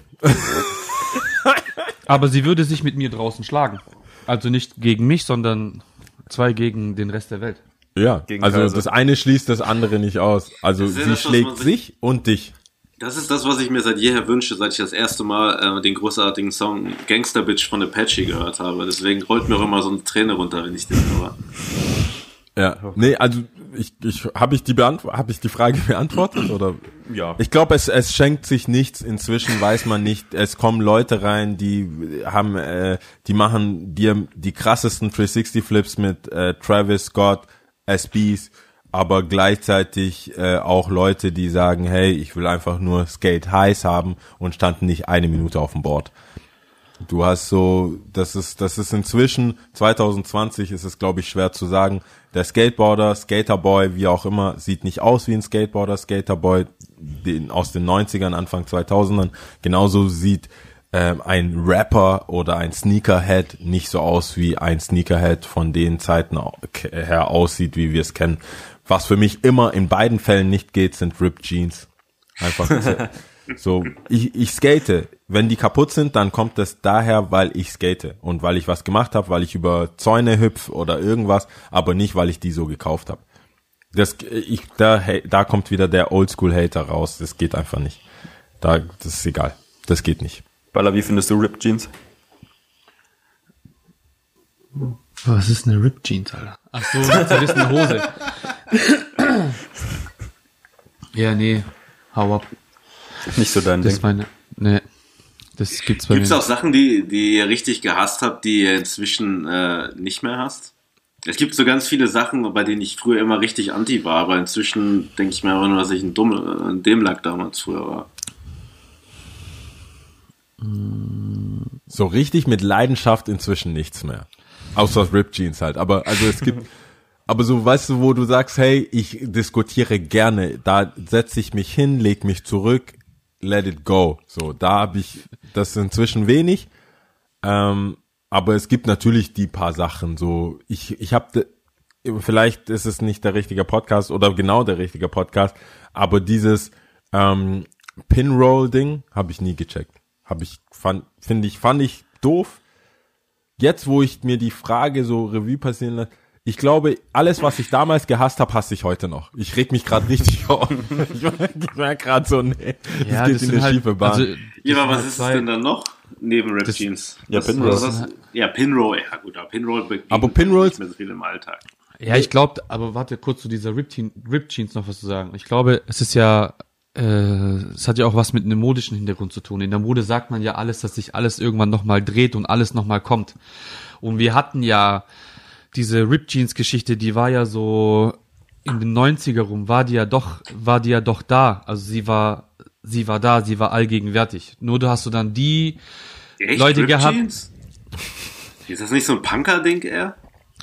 Aber sie würde sich mit mir draußen schlagen. Also nicht gegen mich, sondern zwei gegen den Rest der Welt. Ja, Gegen also Kaiser. das eine schließt das andere nicht aus. Also Das ist ja sie das, was schlägt man sich- sich und dich. Das ist das, was ich mir seit jeher wünsche, seit ich das erste Mal äh, den großartigen Song Gangster Bitch von Apache gehört habe. Deswegen rollt mir auch immer so eine Träne runter, wenn ich den höre. Ja. Nee, also ich, ich habe ich die beantwortet, habe ich die Frage beantwortet oder? Ja. Ich glaube, es, es schenkt sich nichts. Inzwischen weiß man nicht. Es kommen Leute rein, die haben, äh, die machen dir die krassesten dreihundertsechzig Flips mit äh, Travis Scott, S Bs, aber gleichzeitig äh, auch Leute, die sagen, hey, ich will einfach nur Skate Highs haben und standen nicht eine Minute auf dem Board. Du hast so, das ist, das ist inzwischen, zwanzig zwanzig ist es, glaube ich, schwer zu sagen. Der Skateboarder, Skaterboy, wie auch immer, sieht nicht aus wie ein Skateboarder, Skaterboy den, aus den neunzigern, Anfang zweitausendern. Genauso sieht ähm, ein Rapper oder ein Sneakerhead nicht so aus, wie ein Sneakerhead von den Zeiten her aussieht, wie wir es kennen. Was für mich immer in beiden Fällen nicht geht, sind Ripped Jeans. Einfach so, ich, ich skate. Wenn die kaputt sind, dann kommt das daher, weil ich skate und weil ich was gemacht habe, weil ich über Zäune hüpf oder irgendwas, aber nicht, weil ich die so gekauft habe. Das, ich, da, da kommt wieder der Oldschool-Hater raus. Das geht einfach nicht. Da, das ist egal. Das geht nicht. Baller, wie findest du Ripped Jeans? Was ist eine Ripped Jeans, Alter? Ach so, eine zerrissene Hose. Ja, nee, hau ab. Nicht so dein Das Ding. ist meine, nee, das gibt's bei Gibt es mir auch Sachen, die, die ihr richtig gehasst habt, die ihr inzwischen äh, nicht mehr hasst? Es gibt so ganz viele Sachen, bei denen ich früher immer richtig anti war, aber inzwischen denke ich mir einfach nur, dass ich ein dumm, ein Dämlack damals früher war. So richtig mit Leidenschaft inzwischen nichts mehr. Außer Ripped Jeans halt. Aber, also es gibt, aber so, weißt du, wo du sagst, hey, ich diskutiere gerne, da setze ich mich hin, leg mich zurück, let it go. So, da habe ich, das ist inzwischen wenig, ähm, aber es gibt natürlich die paar Sachen, so, ich, ich habe, vielleicht ist es nicht der richtige Podcast oder genau der richtige Podcast, aber dieses ähm, Pinroll-Ding habe ich nie gecheckt. Habe ich, fand, finde ich, fand ich doof. Jetzt, wo ich mir die Frage so Revue passieren lasse, ich glaube, alles, was ich damals gehasst habe, hasse ich heute noch. Ich reg mich gerade richtig auf. Ich merke gerade so, nee, das Ja, geht das in sind eine halt, schiefe Bahn. also, Ja, aber das was sind ist halt es denn dann noch neben Ripped Das- Jeans? Ja, Was- Pinroll. was- was- Ja, Pinroll, ja gut, aber Pinroll begegnet Aber mir Pinrolls- nicht mehr so viel im Alltag. Ja, ich glaube, aber warte kurz zu dieser Ripped Jeans, Ripped Jeans noch was zu sagen. Ich glaube, es ist ja, äh, es hat ja auch was mit einem modischen Hintergrund zu tun. In der Mode sagt man ja alles, dass sich alles irgendwann nochmal dreht und alles nochmal kommt. Und wir hatten ja diese Ripped Jeans Geschichte, die war ja so in den neunziger rum, war die ja doch, war die ja doch da. Also sie war, sie war da, sie war allgegenwärtig. Nur du hast du dann die Echt? Leute Ripped gehabt. Jeans? Ist das nicht so ein Punker-Ding eher?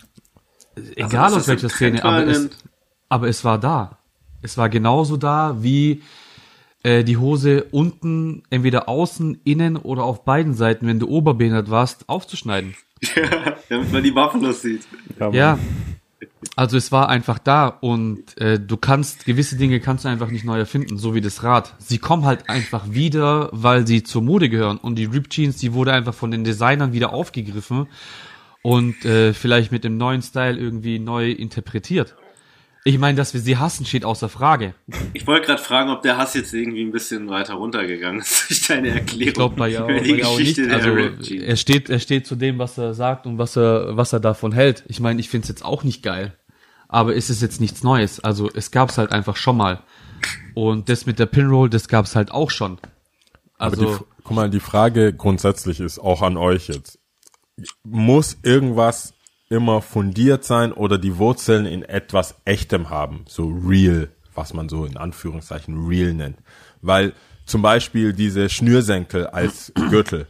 Egal ist aus das welcher ein Szene, Trend aber war es, in- aber es war da. Es war genauso da, wie äh, die Hose unten, entweder außen, innen oder auf beiden Seiten, wenn du oberbehindert warst, aufzuschneiden. Ja, damit man die Buffalos sieht. Ja, also es war einfach da und äh, du kannst, gewisse Dinge kannst du einfach nicht neu erfinden, so wie das Rad. Sie kommen halt einfach wieder, weil sie zur Mode gehören und die Ripped Jeans, die wurde einfach von den Designern wieder aufgegriffen und äh, vielleicht mit dem neuen Style irgendwie neu interpretiert. Ich meine, dass wir sie hassen, steht außer Frage. Ich wollte gerade fragen, ob der Hass jetzt irgendwie ein bisschen weiter runtergegangen ist durch deine Erklärung. Ich glaube bei Yao, über bei die Yao nicht. Geschichte der Also Ripped Jeans. er steht, er steht zu dem, was er sagt und was er, was er davon hält. Ich meine, ich finde es jetzt auch nicht geil, aber es ist jetzt nichts Neues. Also es gab es halt einfach schon mal. Und das mit der Pinroll, das gab es halt auch schon. Aber die, Also guck mal, die Frage grundsätzlich ist auch an euch jetzt. Muss irgendwas immer fundiert sein oder die Wurzeln in etwas Echtem haben? So real, was man so in Anführungszeichen real nennt. Weil zum Beispiel diese Schnürsenkel als Gürtel.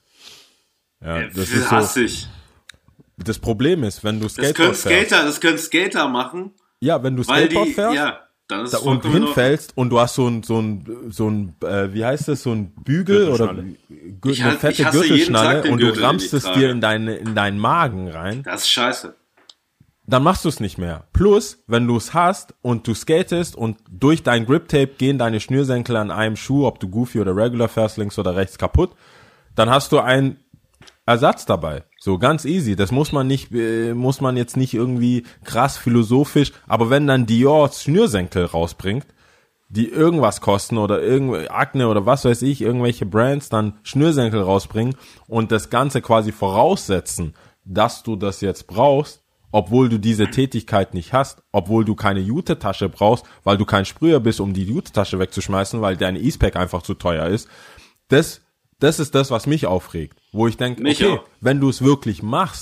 Ja, Ja, das das ist so. hasse ich. Das Problem ist, wenn du Das können Skateboard fährst. Skater, das können Skater machen, Ja, wenn du weil Skateboard die, fährst. ja, dann ist Da es und vollkommen in Ordnung. hinfällst und du hast so ein, so ein, so ein, äh, wie heißt das, so ein Bügel oder Gürtelschnalle. Gür- Ich eine hasse- fette ich hasse jeden Tag Gürtelschnalle den und du Gürtel, den rammst ich es trage. dir in deine, in deinen Magen rein, Das ist scheiße. dann machst du es nicht mehr. Plus, wenn du es hast und du skatest und durch dein Grip-Tape gehen deine Schnürsenkel an einem Schuh, ob du Goofy oder Regular fährst, links oder rechts kaputt, dann hast du einen Ersatz dabei. So ganz easy. Das muss man nicht, äh, muss man jetzt nicht irgendwie krass philosophisch, aber wenn dann Dior Schnürsenkel rausbringt, die irgendwas kosten oder irgendwie Akne oder was weiß ich, irgendwelche Brands dann Schnürsenkel rausbringen und das Ganze quasi voraussetzen, dass du das jetzt brauchst, obwohl du diese Tätigkeit nicht hast, obwohl du keine Jute-Tasche brauchst, weil du kein Sprüher bist, um die Jute-Tasche wegzuschmeißen, weil dein E-Spec einfach zu teuer ist. Das, das ist das, was mich aufregt, wo ich denke, Mich okay, auch. wenn du es wirklich machst,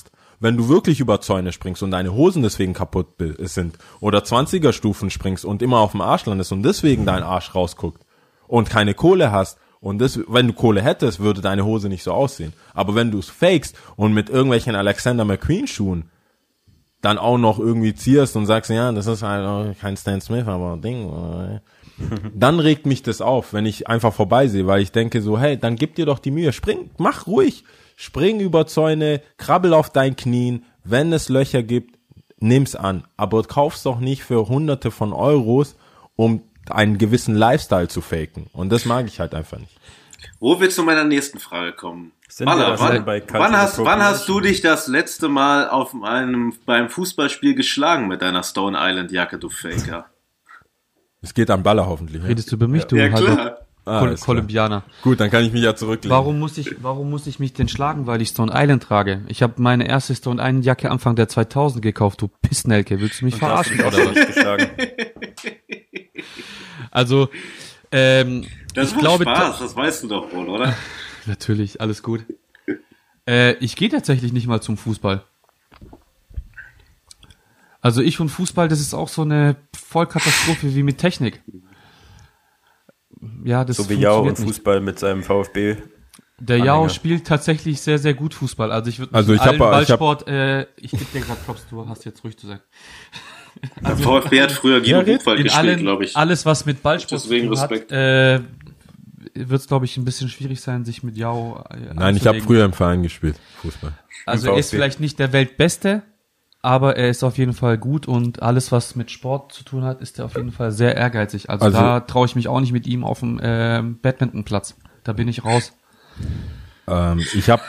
wenn du wirklich über Zäune springst und deine Hosen deswegen kaputt bi- sind oder zwanziger Stufen springst und immer auf dem Arsch landest und deswegen dein Arsch rausguckt und keine Kohle hast und das, wenn du Kohle hättest, würde deine Hose nicht so aussehen. Aber wenn du es fakest und mit irgendwelchen Alexander McQueen Schuhen dann auch noch irgendwie zierst und sagst, ja, das ist halt kein Stan Smith, aber Ding, dann regt mich das auf, wenn ich einfach vorbeisehe, weil ich denke so, hey, dann gib dir doch die Mühe, spring, mach ruhig, spring über Zäune, krabbel auf deinen Knien, wenn es Löcher gibt, nimm's an, aber kauf's doch nicht für hunderte von Euros, um einen gewissen Lifestyle zu faken, und das mag ich halt einfach nicht. Wo willst du zu meiner nächsten Frage kommen? Sind wir Baller, da wann, schon bei Cultural wann, hast, wann hast du Appropriation? dich das letzte Mal auf einem, beim Fußballspiel geschlagen mit deiner Stone Island Jacke, du Faker? Es geht am Baller hoffentlich. Ja? Redest du über mich, du Ja, halber klar. Ah, Kol alles klar. Kolumbianer? Gut, dann kann ich mich ja zurücklegen. Warum muss ich, warum muss ich mich denn schlagen, weil ich Stone Island trage? Ich habe meine erste Stone Island Jacke Anfang der zweitausend gekauft, du Pissnelke. Willst du mich Da hast du verarschen mich auch oder schon was? nicht geschlagen. Also, ähm, Das ich war glaube, Spaß, das weißt du doch wohl, oder? natürlich, alles gut. Äh, ich gehe tatsächlich nicht mal zum Fußball. Also ich und Fußball, das ist auch so eine Vollkatastrophe wie mit Technik. Ja, das So wie Jao und funktioniert nicht. Fußball mit seinem VfB. Der Jao Anhänger. spielt tatsächlich sehr, sehr gut Fußball. Also ich würde Also ich hab- ich hab- Ballsport, äh, ich gebe dir gerade Props, du hast jetzt ruhig zu sein. Der VfB hat früher Guido Ja, red. Buchwald In gespielt, allen, glaube ich. alles, was mit Ballsport Deswegen zu tun hat, Respekt. äh, wird es, glaube ich, ein bisschen schwierig sein, sich mit Jao äh, Nein, ich habe anzulegen. früher im Verein gespielt, Fußball. Also Im er ist VfB. vielleicht nicht der Weltbeste, aber er ist auf jeden Fall gut und alles, was mit Sport zu tun hat, ist er auf jeden Fall sehr ehrgeizig. Also, Also- da traue ich mich auch nicht mit ihm auf dem äh, Badmintonplatz. Da bin ich raus. Ähm, ich habe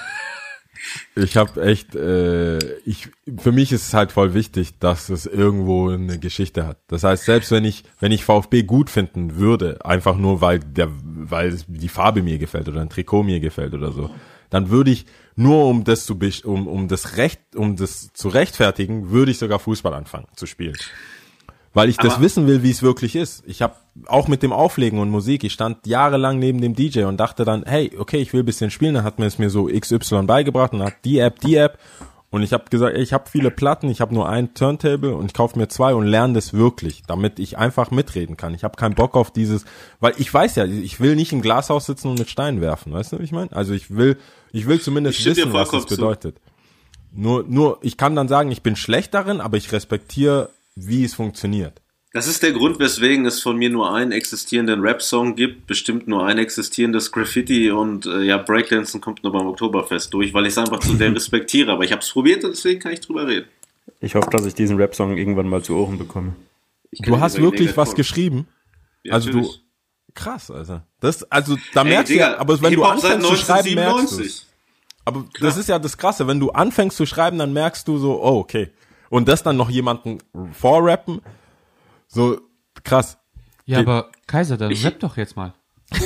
ich habe echt, äh, ich für mich ist es halt voll wichtig, dass es irgendwo eine Geschichte hat. Das heißt, selbst wenn ich wenn ich VfB gut finden würde, einfach nur weil der weil die Farbe mir gefällt oder ein Trikot mir gefällt oder so, dann würde ich nur um das zu besch- um um das Recht um das zu rechtfertigen, würde ich sogar Fußball anfangen zu spielen. Weil ich das Aber- wissen will, wie es wirklich ist. Ich habe auch mit dem Auflegen und Musik, ich stand jahrelang neben dem D J und dachte dann, hey, okay, ich will ein bisschen spielen. Dann hat mir es mir so X Y beigebracht und hat die App, die App. Und ich habe gesagt, ey, ich habe viele Platten, ich habe nur ein Turntable und ich kaufe mir zwei und lerne das wirklich, damit ich einfach mitreden kann. Ich habe keinen Bock auf dieses, weil ich weiß ja, ich will nicht im Glashaus sitzen und mit Steinen werfen, weißt du, wie ich meine? Also ich will, ich will zumindest Ich stimme dir wissen, was das vollkommen zu. bedeutet. Nur, nur, ich kann dann sagen, ich bin schlecht darin, aber ich respektiere, wie es funktioniert. Das ist der Grund, weswegen es von mir nur einen existierenden Rap-Song gibt, bestimmt nur ein existierendes Graffiti und äh, ja, Breakdancen kommt nur beim Oktoberfest durch, weil ich es einfach zu sehr respektiere. Aber ich habe es probiert und deswegen kann ich drüber reden. Ich hoffe, dass ich diesen Rap-Song irgendwann mal zu Ohren bekomme. Ich kann Du dir hast sagen, wirklich Digga, was voll. geschrieben? Ja, also du, natürlich. krass, also. Das, also, da Ey, merkst du Digga, ja, aber wenn du Hip-Hop seit anfängst zu schreiben, merkst du neunzehnhundertsiebenundneunzig. Aber das ist ja das Krasse, wenn du anfängst zu schreiben, dann merkst du so, oh, okay. Und das dann noch jemanden vorrappen, so, krass. Ja, Okay. aber Kaiser, dann Ich- rapp doch jetzt mal.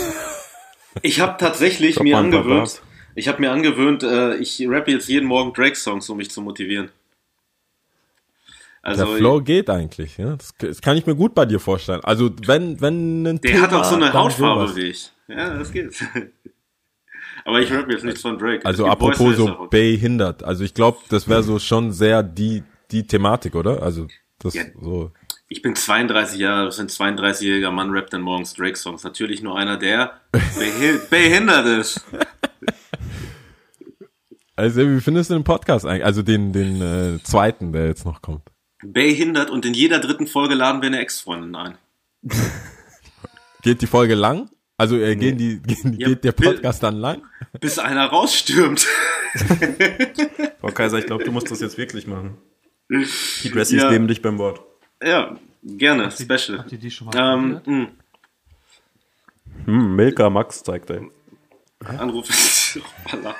Ich habe tatsächlich Drop mir mal ein paar angewöhnt, Bars. ich habe mir angewöhnt, äh, ich rappe jetzt jeden Morgen Drake-Songs, um mich zu motivieren. Also, Der Flow geht eigentlich, ja. Das, das kann ich mir gut bei dir vorstellen. Also, wenn, wenn ein der Thema, hat auch so eine dann Hautfarbe sowas. wie ich. Ja, das geht. Aber ich rappe jetzt nichts von Drake. Also, Es gibt apropos Voice so Messages. behindert. Also, ich glaube, das wäre so schon sehr die, die Thematik, oder? Also, das Ja. so. Ich bin zweiunddreißig Jahre, das sind zweiunddreißigjähriger Mann, rappt dann morgens Drake-Songs. Natürlich nur einer, der behi- behindert ist. Also, wie findest du den Podcast eigentlich? Also, den, den, äh, zweiten, der jetzt noch kommt. Behindert und in jeder dritten Folge laden wir eine Ex-Freundin ein. Geht die Folge lang? Also, äh, gehen die, gehen, Ja, geht der Bill- Podcast dann lang? Bis einer rausstürmt. Frau Kaiser, ich glaube, du musst das jetzt wirklich machen. Die Dressies Ja. nehmen dich beim Wort. Ja, gerne, Special. Habt ihr die schon mal Ähm, probiert? mh, Hm, Milka Max zeigt er. Anruf. Voila.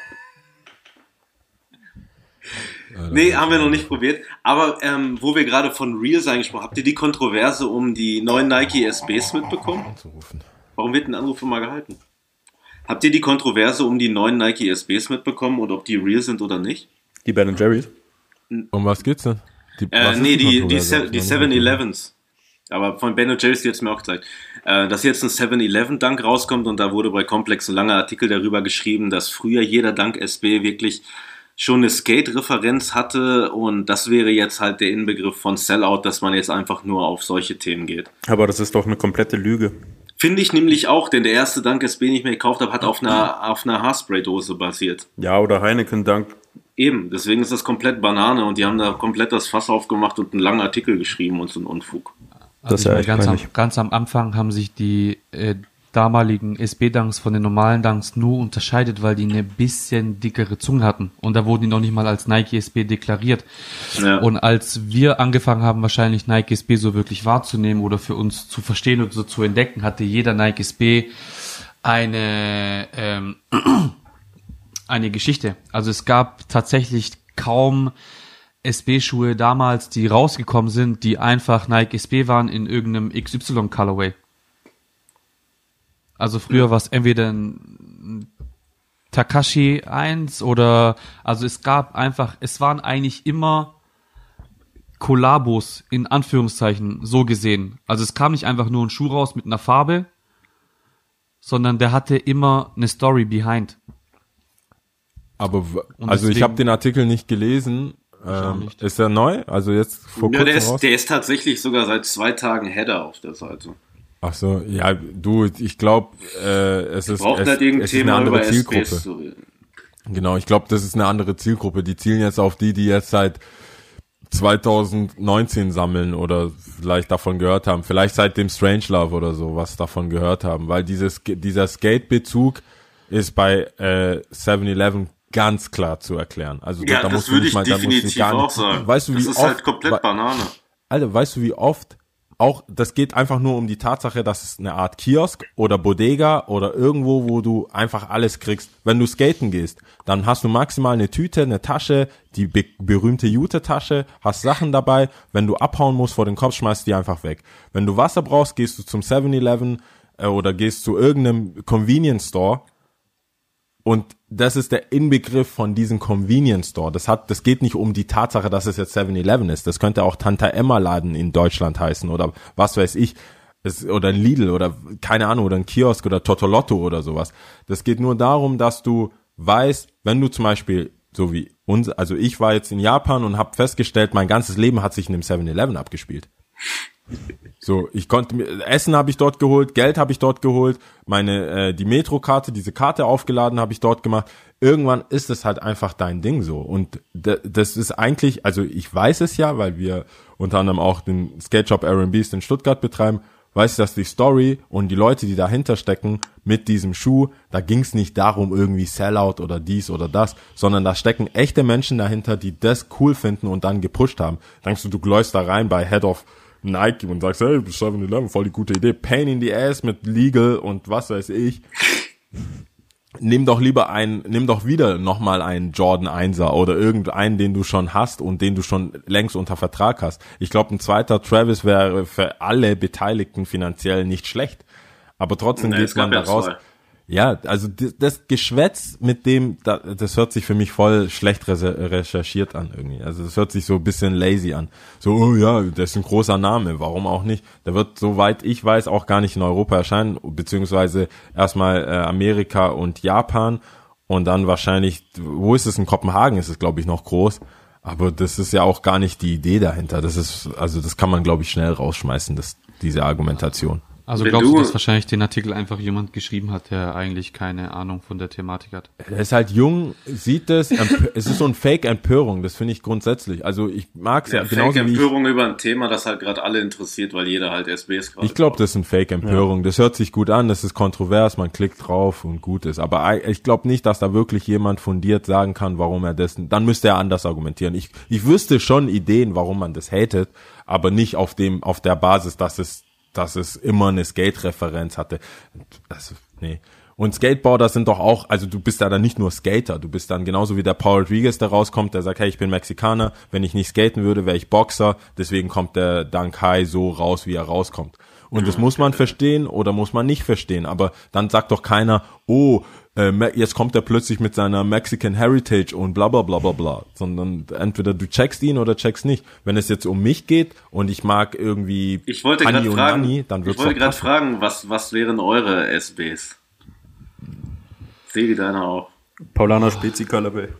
Nee, haben wir noch nicht probiert. Aber ähm, wo wir gerade von Reels angesprochen haben, habt ihr die Kontroverse um die neuen Nike S Bs mitbekommen? Anzurufen. Warum wird ein Anruf immer gehalten? Habt ihr die Kontroverse um die neuen Nike S Bs mitbekommen und ob die real sind oder nicht? Die Ben Jerry's. Um was geht's denn? Die, Äh, was ist nee, die, die, Kontroverse? Se- die seven elevens. Aber von Ben und Jerry's jetzt mir auch gezeigt. Äh, dass jetzt ein seven eleven Dunk rauskommt und da wurde bei Complex ein langer Artikel darüber geschrieben, dass früher jeder Dunk S B wirklich schon eine Skate-Referenz hatte und das wäre jetzt halt der Inbegriff von Sellout, dass man jetzt einfach nur auf solche Themen geht. Aber das ist doch eine komplette Lüge. Finde ich nämlich auch, denn der erste Dank S B, den ich mir gekauft habe, hat auf einer, auf einer Haarspray-Dose basiert. Ja, oder Heineken Dank. Eben, deswegen ist das komplett Banane und die haben da komplett das Fass aufgemacht und einen langen Artikel geschrieben und so einen Unfug. Also Das ist ja ich echt meine, ganz, am, peinlich. ganz am Anfang haben sich die äh, damaligen S B-Dunks von den normalen Dunks nur unterscheidet, weil die eine bisschen dickere Zunge hatten. Und da wurden die noch nicht mal als Nike S B deklariert. Ja. Und als wir angefangen haben, wahrscheinlich Nike S B so wirklich wahrzunehmen oder für uns zu verstehen oder so zu entdecken, hatte jeder Nike S B eine, ähm, eine Geschichte. Also es gab tatsächlich kaum S B-Schuhe damals, die rausgekommen sind, die einfach Nike S B waren in irgendeinem X Y-Colorway. Also früher war es entweder ein Takashi eins oder, also es gab einfach, es waren eigentlich immer Kollabos in Anführungszeichen, so gesehen. Also es kam nicht einfach nur ein Schuh raus mit einer Farbe, sondern der hatte immer eine Story behind. Aber, w- Und also ich deswegen- habe den Artikel nicht gelesen. auch Ähm, nicht. ist er neu? Also jetzt vor Ja, kurzem der, ist, raus? der ist tatsächlich sogar seit zwei Tagen Header auf der Seite. Ach so, ja, du, ich glaube, äh, es ist, Braucht es, halt irgendein es ist eine Thema andere über S Zielgruppe. Bs zu reden. Genau, ich glaube, das ist eine andere Zielgruppe. Die zielen jetzt auf die, die jetzt seit zwanzig neunzehn sammeln oder vielleicht davon gehört haben. Vielleicht seit dem Strangelove oder so was davon gehört haben. Weil dieses, dieser Skate-Bezug ist bei äh, seven eleven ganz klar zu erklären. Also Ja, da das musst du würde nicht ich mal, da musst du definitiv gar auch nicht, sagen. weißt du, wie das ist oft, halt komplett wa- Banane. Alter, weißt du, wie oft auch, das geht einfach nur um die Tatsache, dass es eine Art Kiosk oder Bodega oder irgendwo, wo du einfach alles kriegst. Wenn du skaten gehst, dann hast du maximal eine Tüte, eine Tasche, die be berühmte Jute-Tasche, hast Sachen dabei. Wenn du abhauen musst vor den Kopf, schmeißt die einfach weg. Wenn du Wasser brauchst, gehst du zum seven eleven äh, oder gehst zu irgendeinem Convenience Store. Und das ist der Inbegriff von diesem Convenience Store. Das hat, das geht nicht um die Tatsache, dass es jetzt seven eleven ist. Das könnte auch Tante Emma Laden in Deutschland heißen oder was weiß ich. Es, oder ein Lidl oder keine Ahnung oder ein Kiosk oder Totolotto oder sowas. Das geht nur darum, dass du weißt, wenn du zum Beispiel, so wie uns, also ich war jetzt in Japan und habe festgestellt, mein ganzes Leben hat sich in dem seven eleven abgespielt. So, ich konnte mir Essen habe ich dort geholt, Geld habe ich dort geholt, meine äh, die Metrokarte, diese Karte aufgeladen habe ich dort gemacht. Irgendwann ist es halt einfach dein Ding so und d- das ist eigentlich, also ich weiß es ja, weil wir unter anderem auch den Skate Shop R and B's in Stuttgart betreiben, weiß ich, dass die Story und die Leute, die dahinter stecken mit diesem Schuh, da ging es nicht darum irgendwie Sellout oder dies oder das, sondern da stecken echte Menschen dahinter, die das cool finden und dann gepusht haben. Denkst du, du läufst da rein bei Head of Nike und sagst, hey, seven eleven, voll die gute Idee, Pain in the Ass mit Legal und was weiß ich. Nimm doch lieber ein, nimm doch wieder nochmal einen Jordan Einser oder irgendeinen, den du schon hast und den du schon längst unter Vertrag hast. Ich glaube, ein zweiter Travis wäre für alle Beteiligten finanziell nicht schlecht. Aber trotzdem Nee, geht es gab man da ja raus. zwei. Ja, also das, das Geschwätz mit dem, da- das hört sich für mich voll schlecht reser- recherchiert an irgendwie. Also das hört sich so ein bisschen lazy an. So, oh ja, das ist ein großer Name, warum auch nicht? Der wird, soweit ich weiß, auch gar nicht in Europa erscheinen, beziehungsweise erstmal äh, Amerika und Japan und dann wahrscheinlich, wo ist es? In Kopenhagen ist es, glaube ich, noch groß. Aber das ist ja auch gar nicht die Idee dahinter. Das ist, also das kann man, glaube ich, schnell rausschmeißen, das, diese Argumentation. Also Wenn glaubst du, du- dass wahrscheinlich den Artikel einfach jemand geschrieben hat, der eigentlich keine Ahnung von der Thematik hat? Er ist halt jung, sieht es, emp- es ist so ein Fake-Empörung, das finde ich grundsätzlich. Also ich mag es Ja, genauso wie ich, Fake-Empörung über ein Thema, das halt gerade alle interessiert, weil jeder halt S Bs gerade ich glaube, das ist ein Fake-Empörung. Das hört sich gut an, das ist kontrovers, man klickt drauf und gut ist. Aber ei- ich glaube nicht, dass da wirklich jemand fundiert sagen kann, warum er das, dann müsste er anders argumentieren. Ich, ich wüsste schon Ideen, warum man das hatet, aber nicht auf dem, auf der Basis, dass es dass es immer eine Skate-Referenz hatte. Also, nee. Und Skateboarder sind doch auch, also du bist ja dann nicht nur Skater, du bist dann genauso wie der Paul Rodriguez, der rauskommt, der sagt, hey, ich bin Mexikaner, wenn ich nicht skaten würde, wäre ich Boxer, deswegen kommt der Dankai so raus, wie er rauskommt. Und das muss man verstehen oder muss man nicht verstehen, aber dann sagt doch keiner, oh, äh, Me- jetzt kommt er plötzlich mit seiner Mexican Heritage und bla bla bla bla bla, sondern entweder du checkst ihn oder checkst nicht. Wenn es jetzt um mich geht und ich mag irgendwie Ich wollte Honey gerade und fragen, Money, dann ich wird's wollte doch gerade passen. fragen, was, was wären eure S Bs? Sehe die deine auch? Paulaner Spezi Colorway.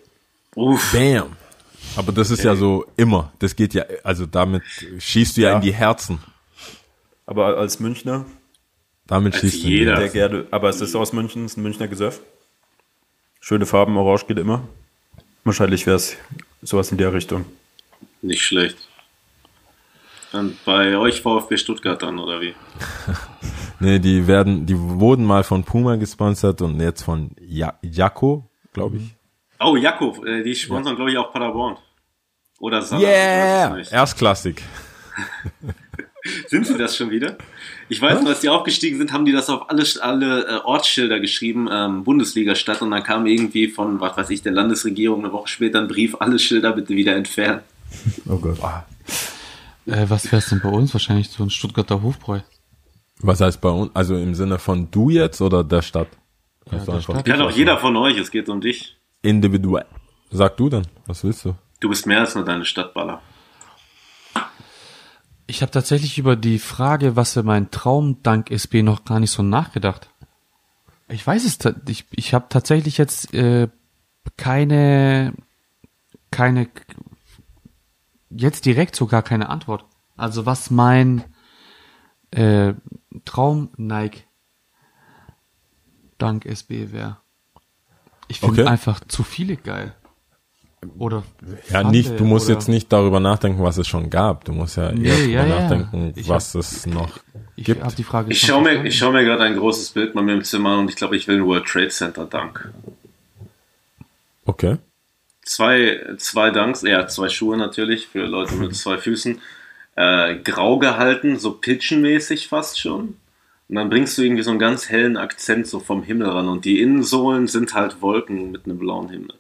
Uff. Bam. Aber das ist ja so immer. Das geht ja, also damit schießt du ja, Ja. in die Herzen. Aber als Münchner, Damit Als schießt du in die jeder. der Herzen. gerne, aber es ist aus München, es ist ein Münchner Gesöff. Schöne Farben, orange geht immer. Wahrscheinlich wäre es sowas in der Richtung. Nicht schlecht. Und bei euch VfB Stuttgart dann, oder wie? Nee, die werden, die wurden mal von Puma gesponsert und jetzt von ja- Jacko, glaube ich. Oh, Jakob, äh, die sponsern, glaube ich, auch Paderborn. Oder Saarland, Yeah! ich weiß es nicht. Erstklassig. Sind sie das schon wieder? Ich weiß noch, als die aufgestiegen sind, haben die das auf alle, alle äh, Ortsschilder geschrieben, ähm, Bundesliga-Stadt, und dann kam irgendwie von, was weiß ich, der Landesregierung eine Woche später ein Brief, alle Schilder bitte wieder entfernen. Oh Gott. Äh, was wär's denn bei uns? Wahrscheinlich so ein Stuttgarter Hofbräu. Was heißt bei uns? Also im Sinne von du jetzt oder der Stadt? Kannst du der einfach Stadt. Kann auch jeder von euch, es geht um dich. individuell. Sag du dann, was willst du? Du bist mehr als nur deine Stadtballer. Ich habe tatsächlich über die Frage, was für mein Traum dank S B noch gar nicht so nachgedacht. Ich weiß es, ta- ich, ich habe tatsächlich jetzt äh, keine, keine, jetzt direkt sogar keine Antwort. Also was mein äh, Traum Nike dank S B wäre. Ich finde Okay. einfach zu viele geil. Oder Ja, Fande nicht, du musst oder- jetzt nicht darüber nachdenken, was es schon gab. Du musst ja Nee, eher darüber ja, ja. nachdenken, Ich was es noch Ich gibt. habe die Frage Ich schon schaue mir, verstanden. ich schau mir gerade ein großes Bild bei mir im Zimmer an und ich glaube, ich will ein World Trade Center Dunk. Okay. Zwei, zwei Dunks, ja, zwei Schuhe natürlich für Leute mit zwei Füßen. Äh, grau gehalten, so pitchenmäßig fast schon. Und dann bringst du irgendwie so einen ganz hellen Akzent so vom Himmel ran. Und die Innensohlen sind halt Wolken mit einem blauen Himmel.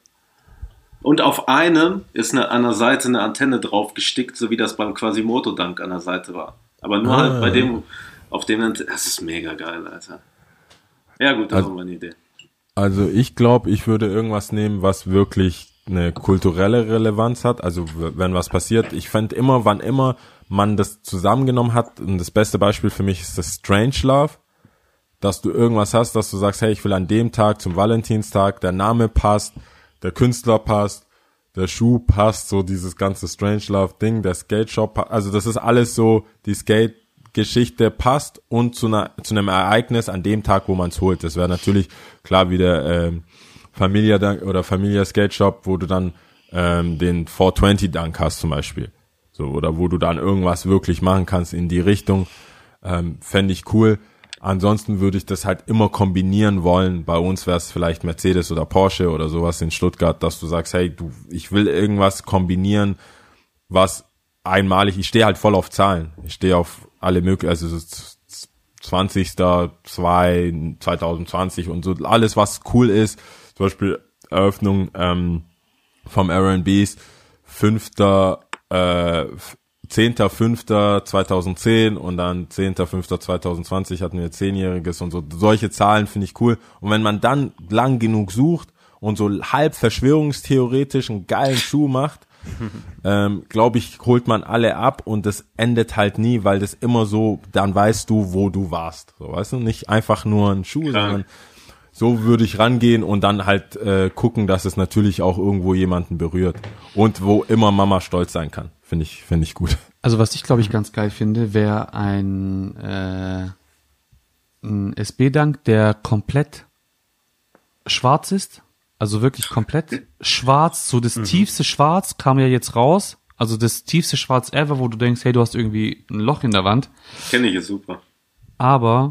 Und auf einem ist eine, an der Seite eine Antenne drauf gestickt, so wie das beim Quasimodo-Dunk an der Seite war. Aber nur Ah. halt bei dem, auf dem, Ant- das ist mega geil, Alter. Ja gut, das Also- haben wir eine Idee. Also ich glaube, ich würde irgendwas nehmen, was wirklich eine kulturelle Relevanz hat. Also w- wenn was passiert, ich fände immer, wann immer man das zusammengenommen hat, und das beste Beispiel für mich ist das Strangelove, dass du irgendwas hast, dass du sagst, hey, ich will an dem Tag zum Valentinstag, der Name passt, der Künstler passt, der Schuh passt, so dieses ganze Strangelove-Ding, der Skate-Shop, pa- also das ist alles so, die Skate-Geschichte passt und zu, einer, zu einem Ereignis an dem Tag, wo man es holt. Das wäre natürlich klar wie der ähm, Familia Dunk oder Familia Skate Shop, wo du dann ähm, den vierhundertzwanzig Dunk hast zum Beispiel. So, oder wo du dann irgendwas wirklich machen kannst in die Richtung. Ähm, fände ich cool. Ansonsten würde ich das halt immer kombinieren wollen. Bei uns wäre es vielleicht Mercedes oder Porsche oder sowas in Stuttgart, dass du sagst, hey, du, ich will irgendwas kombinieren, was einmalig, ich stehe halt voll auf Zahlen. Ich stehe auf alle möglichen, also so zwanzigster zwei zwanzig zwanzig und so, alles was cool ist. Zum Beispiel Eröffnung ähm, vom R and B's, fünfter Äh, zehnter fünfter zweitausendzehn und dann zehnter fünfter zweitausendzwanzig hatten wir zehnjähriges und so. Solche Zahlen finde ich cool. Und wenn man dann lang genug sucht und so halb verschwörungstheoretisch einen geilen Schuh macht, ähm, glaube ich, holt man alle ab und das endet halt nie, weil das immer so, dann weißt du, wo du warst. So, weißt du, nicht einfach nur ein Schuh, Klar. sondern so würde ich rangehen und dann halt äh, gucken, dass es natürlich auch irgendwo jemanden berührt. Und wo immer Mama stolz sein kann. Finde ich, finde ich gut. Also was ich glaube ich ganz geil finde, wäre ein, äh, ein S B-Dunk, der komplett schwarz ist. Also wirklich komplett schwarz. So das tiefste Schwarz kam ja jetzt raus. Also das tiefste Schwarz ever, wo du denkst, hey, du hast irgendwie ein Loch in der Wand. Kenne ich, ist super. Aber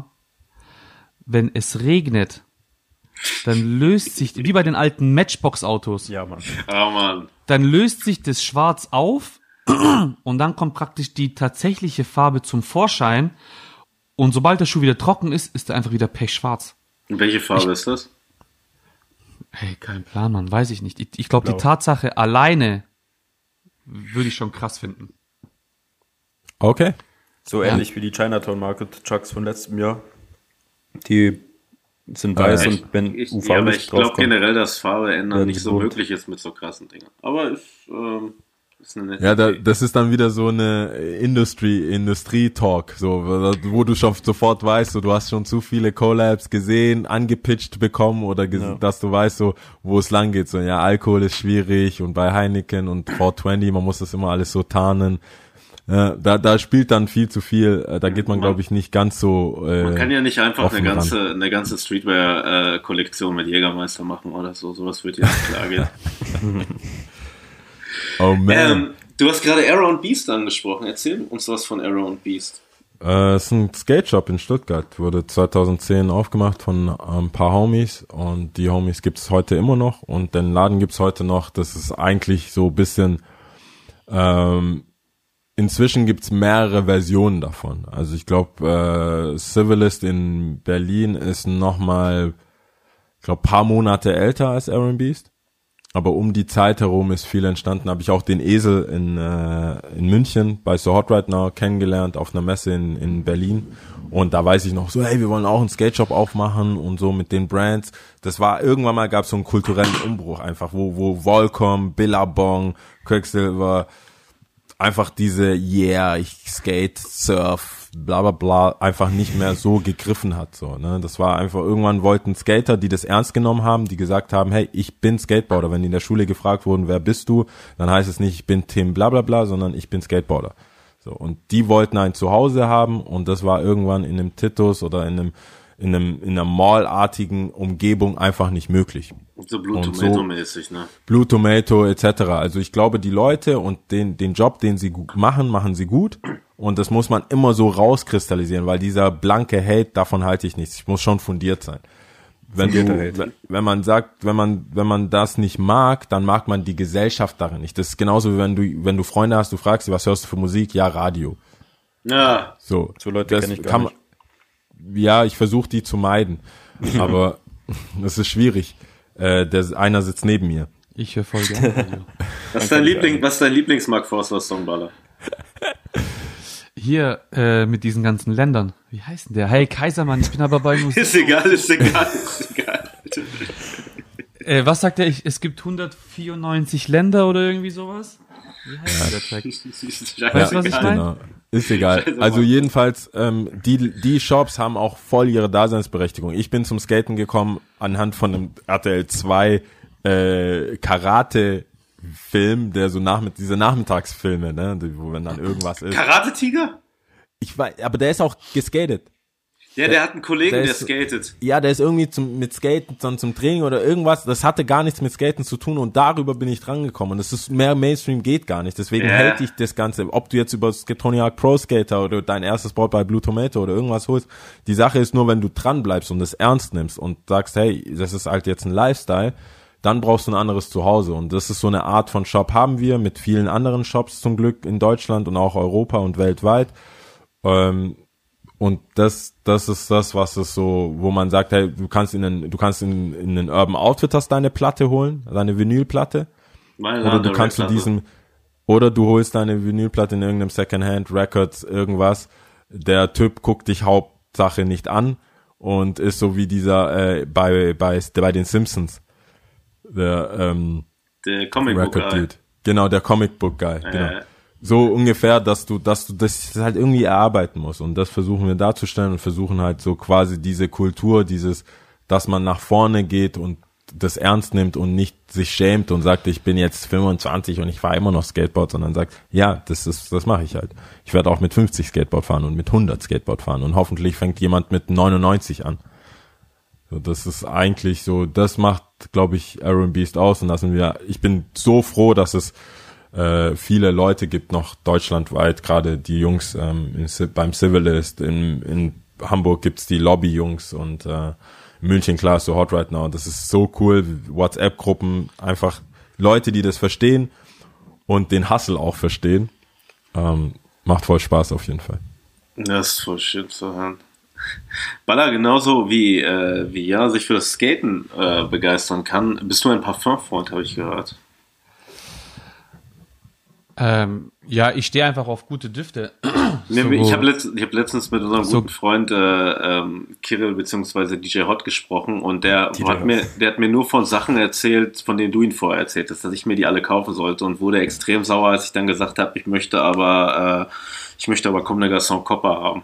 wenn es regnet, dann löst sich, wie bei den alten Matchbox-Autos, Ja, Mann. Ah, Mann. dann löst sich das Schwarz auf und dann kommt praktisch die tatsächliche Farbe zum Vorschein und sobald der Schuh wieder trocken ist, ist er einfach wieder pechschwarz. Und welche Farbe ist das? Hey, kein Plan, Mann, weiß ich nicht. Ich, ich glaube, die Blau. Tatsache alleine würde ich schon krass finden. Okay. So Ja. ähnlich wie die Chinatown Market Trucks von letztem Jahr. Die sind Ah, weiß ja. und wenn Ich, U ja, aber V-Licht ich glaube draufkommt. generell, dass Farbe ändern Werden nicht so gebunt. möglich ist mit so krassen Dingen. Aber ist, ähm, Das ist eine nette Ja, da, Idee. das ist dann wieder so eine Industry, Industrie-Talk, so, wo du schon sofort weißt, so, du hast schon zu viele Collabs gesehen, angepitcht bekommen oder ges- Ja. dass du weißt, so, wo es lang geht, so, ja, Alkohol ist schwierig und bei Heineken und vier zwanzig, man muss das immer alles so tarnen. Ja, da, da spielt dann viel zu viel, äh, da geht man, glaube ich, nicht ganz so, äh, Man kann ja nicht einfach offen eine ran. ganze, eine ganze Streetwear-Kollektion mit Jägermeister machen oder so. Sowas wird ja nicht klar gehen. Oh man. ähm, du hast gerade Arrow und Beast angesprochen. Erzähl uns was von Arrow und Beast. Äh, es ist ein Skate-Shop in Stuttgart, wurde zweitausendzehn aufgemacht von ein paar Homies und die Homies gibt es heute immer noch und den Laden gibt es heute noch. Das ist eigentlich so ein bisschen, ähm, inzwischen gibt es mehrere Versionen davon. Also ich glaube, äh, Civilist in Berlin ist nochmal, ich glaube, paar Monate älter als Aaron Beast. Aber um die Zeit herum ist viel entstanden. Habe ich auch den Esel in äh, in München bei So Hot Right Now kennengelernt auf einer Messe in in Berlin. Und da weiß ich noch so, hey, wir wollen auch einen Skate-Shop aufmachen und so mit den Brands. Das war, irgendwann mal gab es so einen kulturellen Umbruch einfach, wo wo Volcom, Billabong, Quicksilver, einfach diese, yeah, ich skate, surf, bla bla bla, einfach nicht mehr so gegriffen hat. So, ne? Das war einfach, irgendwann wollten Skater, die das ernst genommen haben, die gesagt haben, hey, ich bin Skateboarder. Wenn die in der Schule gefragt wurden, wer bist du, dann heißt es nicht, ich bin Tim bla bla bla, sondern ich bin Skateboarder. So, und die wollten ein Zuhause haben und das war irgendwann in einem Titus oder in einem in einem in einer Mall-artigen Umgebung einfach nicht möglich. So Blue Und so- Tomato-mäßig, ne? Blue Tomato et cetera. Also ich glaube, die Leute und den den Job, den sie gut machen, machen sie gut. Und das muss man immer so rauskristallisieren, weil dieser blanke Hate, davon halte ich nichts. Ich muss schon fundiert sein. Wenn du, Fundierter Hate. wenn- wenn man sagt, wenn man wenn man das nicht mag, dann mag man die Gesellschaft darin nicht. Das ist genauso wie wenn du wenn du Freunde hast, du fragst sie, was hörst du für Musik? Ja, Radio. Ja, So, So Leute das kenn ich gar kann man- Ja, ich versuche die zu meiden, aber das ist schwierig. Äh, der einer sitzt neben mir. Ich höre voll gerne Radio. was ist dein Liebling, was ist dein Lieblings-Mark Forster Songballer? Hier, äh, mit diesen ganzen Ländern. Wie heißt denn der? Hey Kaisermann, ich bin aber bei Musik. Ist egal, ist egal, ist egal. Äh, was sagt er? Ich, es gibt hundertvierundneunzig Länder oder irgendwie sowas? Wie heißt der Track? Weißt du, was ich meine? Genau. Ist egal. Scheiße, Also Mann. jedenfalls, ähm, die, die Shops haben auch voll ihre Daseinsberechtigung. Ich bin zum Skaten gekommen anhand von einem R T L zwei äh, Karate-Film, der so nach diese Nachmittagsfilme, ne, wo wenn dann irgendwas ist. Karate-Tiger? Ich weiß, aber der ist auch geskatet. Ja, der hat einen Kollegen, der der, ist- skatet. Ja, der ist irgendwie zum, mit Skaten, dann zum Training oder irgendwas. Das hatte gar nichts mit Skaten zu tun und darüber bin ich drangekommen. Und das ist mehr Mainstream geht gar nicht. Deswegen Ja. hält ich das Ganze. Ob du jetzt über Skatonic Pro Skater oder dein erstes Board bei Blue Tomato oder irgendwas holst. Die Sache ist nur, wenn du dran bleibst und es ernst nimmst und sagst, hey, das ist halt jetzt ein Lifestyle, dann brauchst du ein anderes Zuhause. Und das ist so eine Art von Shop haben wir mit vielen anderen Shops zum Glück in Deutschland und auch Europa und weltweit. Ähm, Und das, das ist das, was es so, wo man sagt, hey, du kannst in den, du kannst in, in den Urban Outfitters deine Platte holen, deine Vinylplatte, Meine oder du kannst zu diesem, oder du holst deine Vinylplatte in irgendeinem Secondhand Records, irgendwas. Der Typ guckt dich Hauptsache nicht an und ist so wie dieser äh, bei bei bei den Simpsons, der ähm, Der Comic-Book Record Guy. Dude. Genau, der Comic Book Guy, genau. Äh, So ungefähr, dass du, dass du das halt irgendwie erarbeiten musst. Und das versuchen wir darzustellen und versuchen halt so quasi diese Kultur, dieses, dass man nach vorne geht und das ernst nimmt und nicht sich schämt und sagt, ich bin jetzt fünfundzwanzig und ich fahre immer noch Skateboard, sondern sagt, ja, das ist, das mache ich halt. Ich werde auch mit fünfzig Skateboard fahren und mit hundert Skateboard fahren und hoffentlich fängt jemand mit neunundneunzig an. So, das ist eigentlich so, das macht, glaube ich, Aaron Beast aus und da sind wir, ich bin so froh, dass es äh, viele Leute gibt noch deutschlandweit, gerade die Jungs ähm, in, beim Civilist, in, in Hamburg gibt's die Lobby-Jungs und äh, in München, klar, so Hot Right Now. Das ist so cool, WhatsApp-Gruppen, einfach Leute, die das verstehen und den Hustle auch verstehen. Ähm, macht voll Spaß auf jeden Fall. Das ist voll schön zu hören. Baller, genauso wie, äh, wie Jana sich für das Skaten äh, begeistern kann, bist du ein Parfum-Freund, habe ich gehört. Ähm, ja, ich stehe einfach auf gute Düfte. Nee, So, ich habe letzt, ich hab letztens mit unserem So- guten Freund äh, ähm, Kirill bzw. D J Hot gesprochen und der D J hat, Hot. mir, der hat mir nur von Sachen erzählt, von denen du ihn vorher erzählt hast, dass ich mir die alle kaufen sollte und wurde extrem sauer, als ich dann gesagt habe, ich möchte aber äh, ich möchte aber Comme des Garçons Copper haben.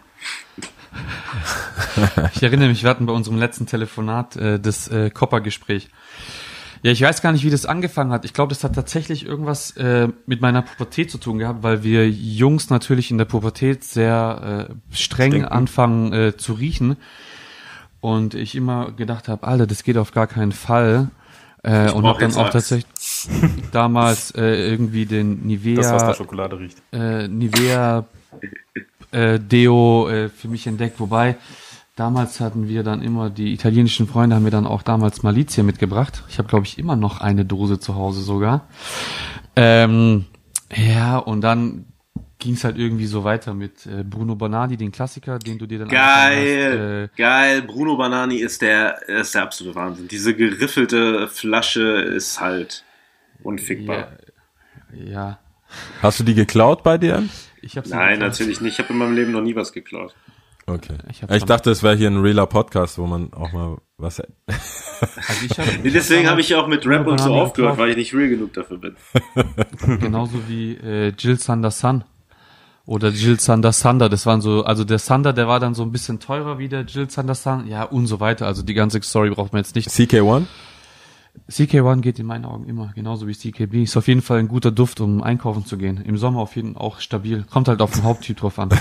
Ich erinnere mich, wir hatten bei unserem letzten Telefonat äh, das äh, Copper-Gespräch. Ja, ich weiß gar nicht, wie das angefangen hat. Ich glaube, das hat tatsächlich irgendwas äh, mit meiner Pubertät zu tun gehabt, weil wir Jungs natürlich in der Pubertät sehr äh, streng Stinken. anfangen äh, zu riechen. Und ich immer gedacht habe, Alter, das geht auf gar keinen Fall. Äh, und brauch habe dann jetzt auch Axt. tatsächlich damals äh, irgendwie den Nivea Das, was nach Schokolade riecht. äh, Nivea äh, Deo äh, für mich entdeckt, wobei damals hatten wir dann immer, die italienischen Freunde haben mir dann auch damals Malizia mitgebracht. Ich habe, glaube ich, immer noch eine Dose zu Hause sogar. Ähm, ja, und dann ging es halt irgendwie so weiter mit äh, Bruno Banani, den Klassiker, den du dir dann Geil, angefangen hast, äh, geil. Bruno Banani ist der, ist der absolute Wahnsinn. Diese geriffelte Flasche ist halt unfickbar. ja, ja, Hast du die geklaut bei dir? ich habe Nein, natürlich nicht. Ich habe in meinem Leben noch nie was geklaut. Okay. Ich Ich, hab schon- dachte, es wäre hier ein realer Podcast, wo man auch mal was... Also ich hab, Nee, deswegen habe ich ja auch mit Rap und so Banani aufgehört, gekauft. weil ich nicht real genug dafür bin. Genauso wie äh, Jill Sander Sun oder Jill Sander Sander. Das waren so, also der Sander, der war dann so ein bisschen teurer wie der Jill Sander Sun. Ja, und so weiter. Also die ganze Story braucht man jetzt nicht. C K eins? C K eins geht in meinen Augen immer, genauso wie C K B. Ist auf jeden Fall ein guter Duft, um einkaufen zu gehen. Im Sommer auf jeden Fall auch stabil. Kommt halt auf den Haupttyp drauf an.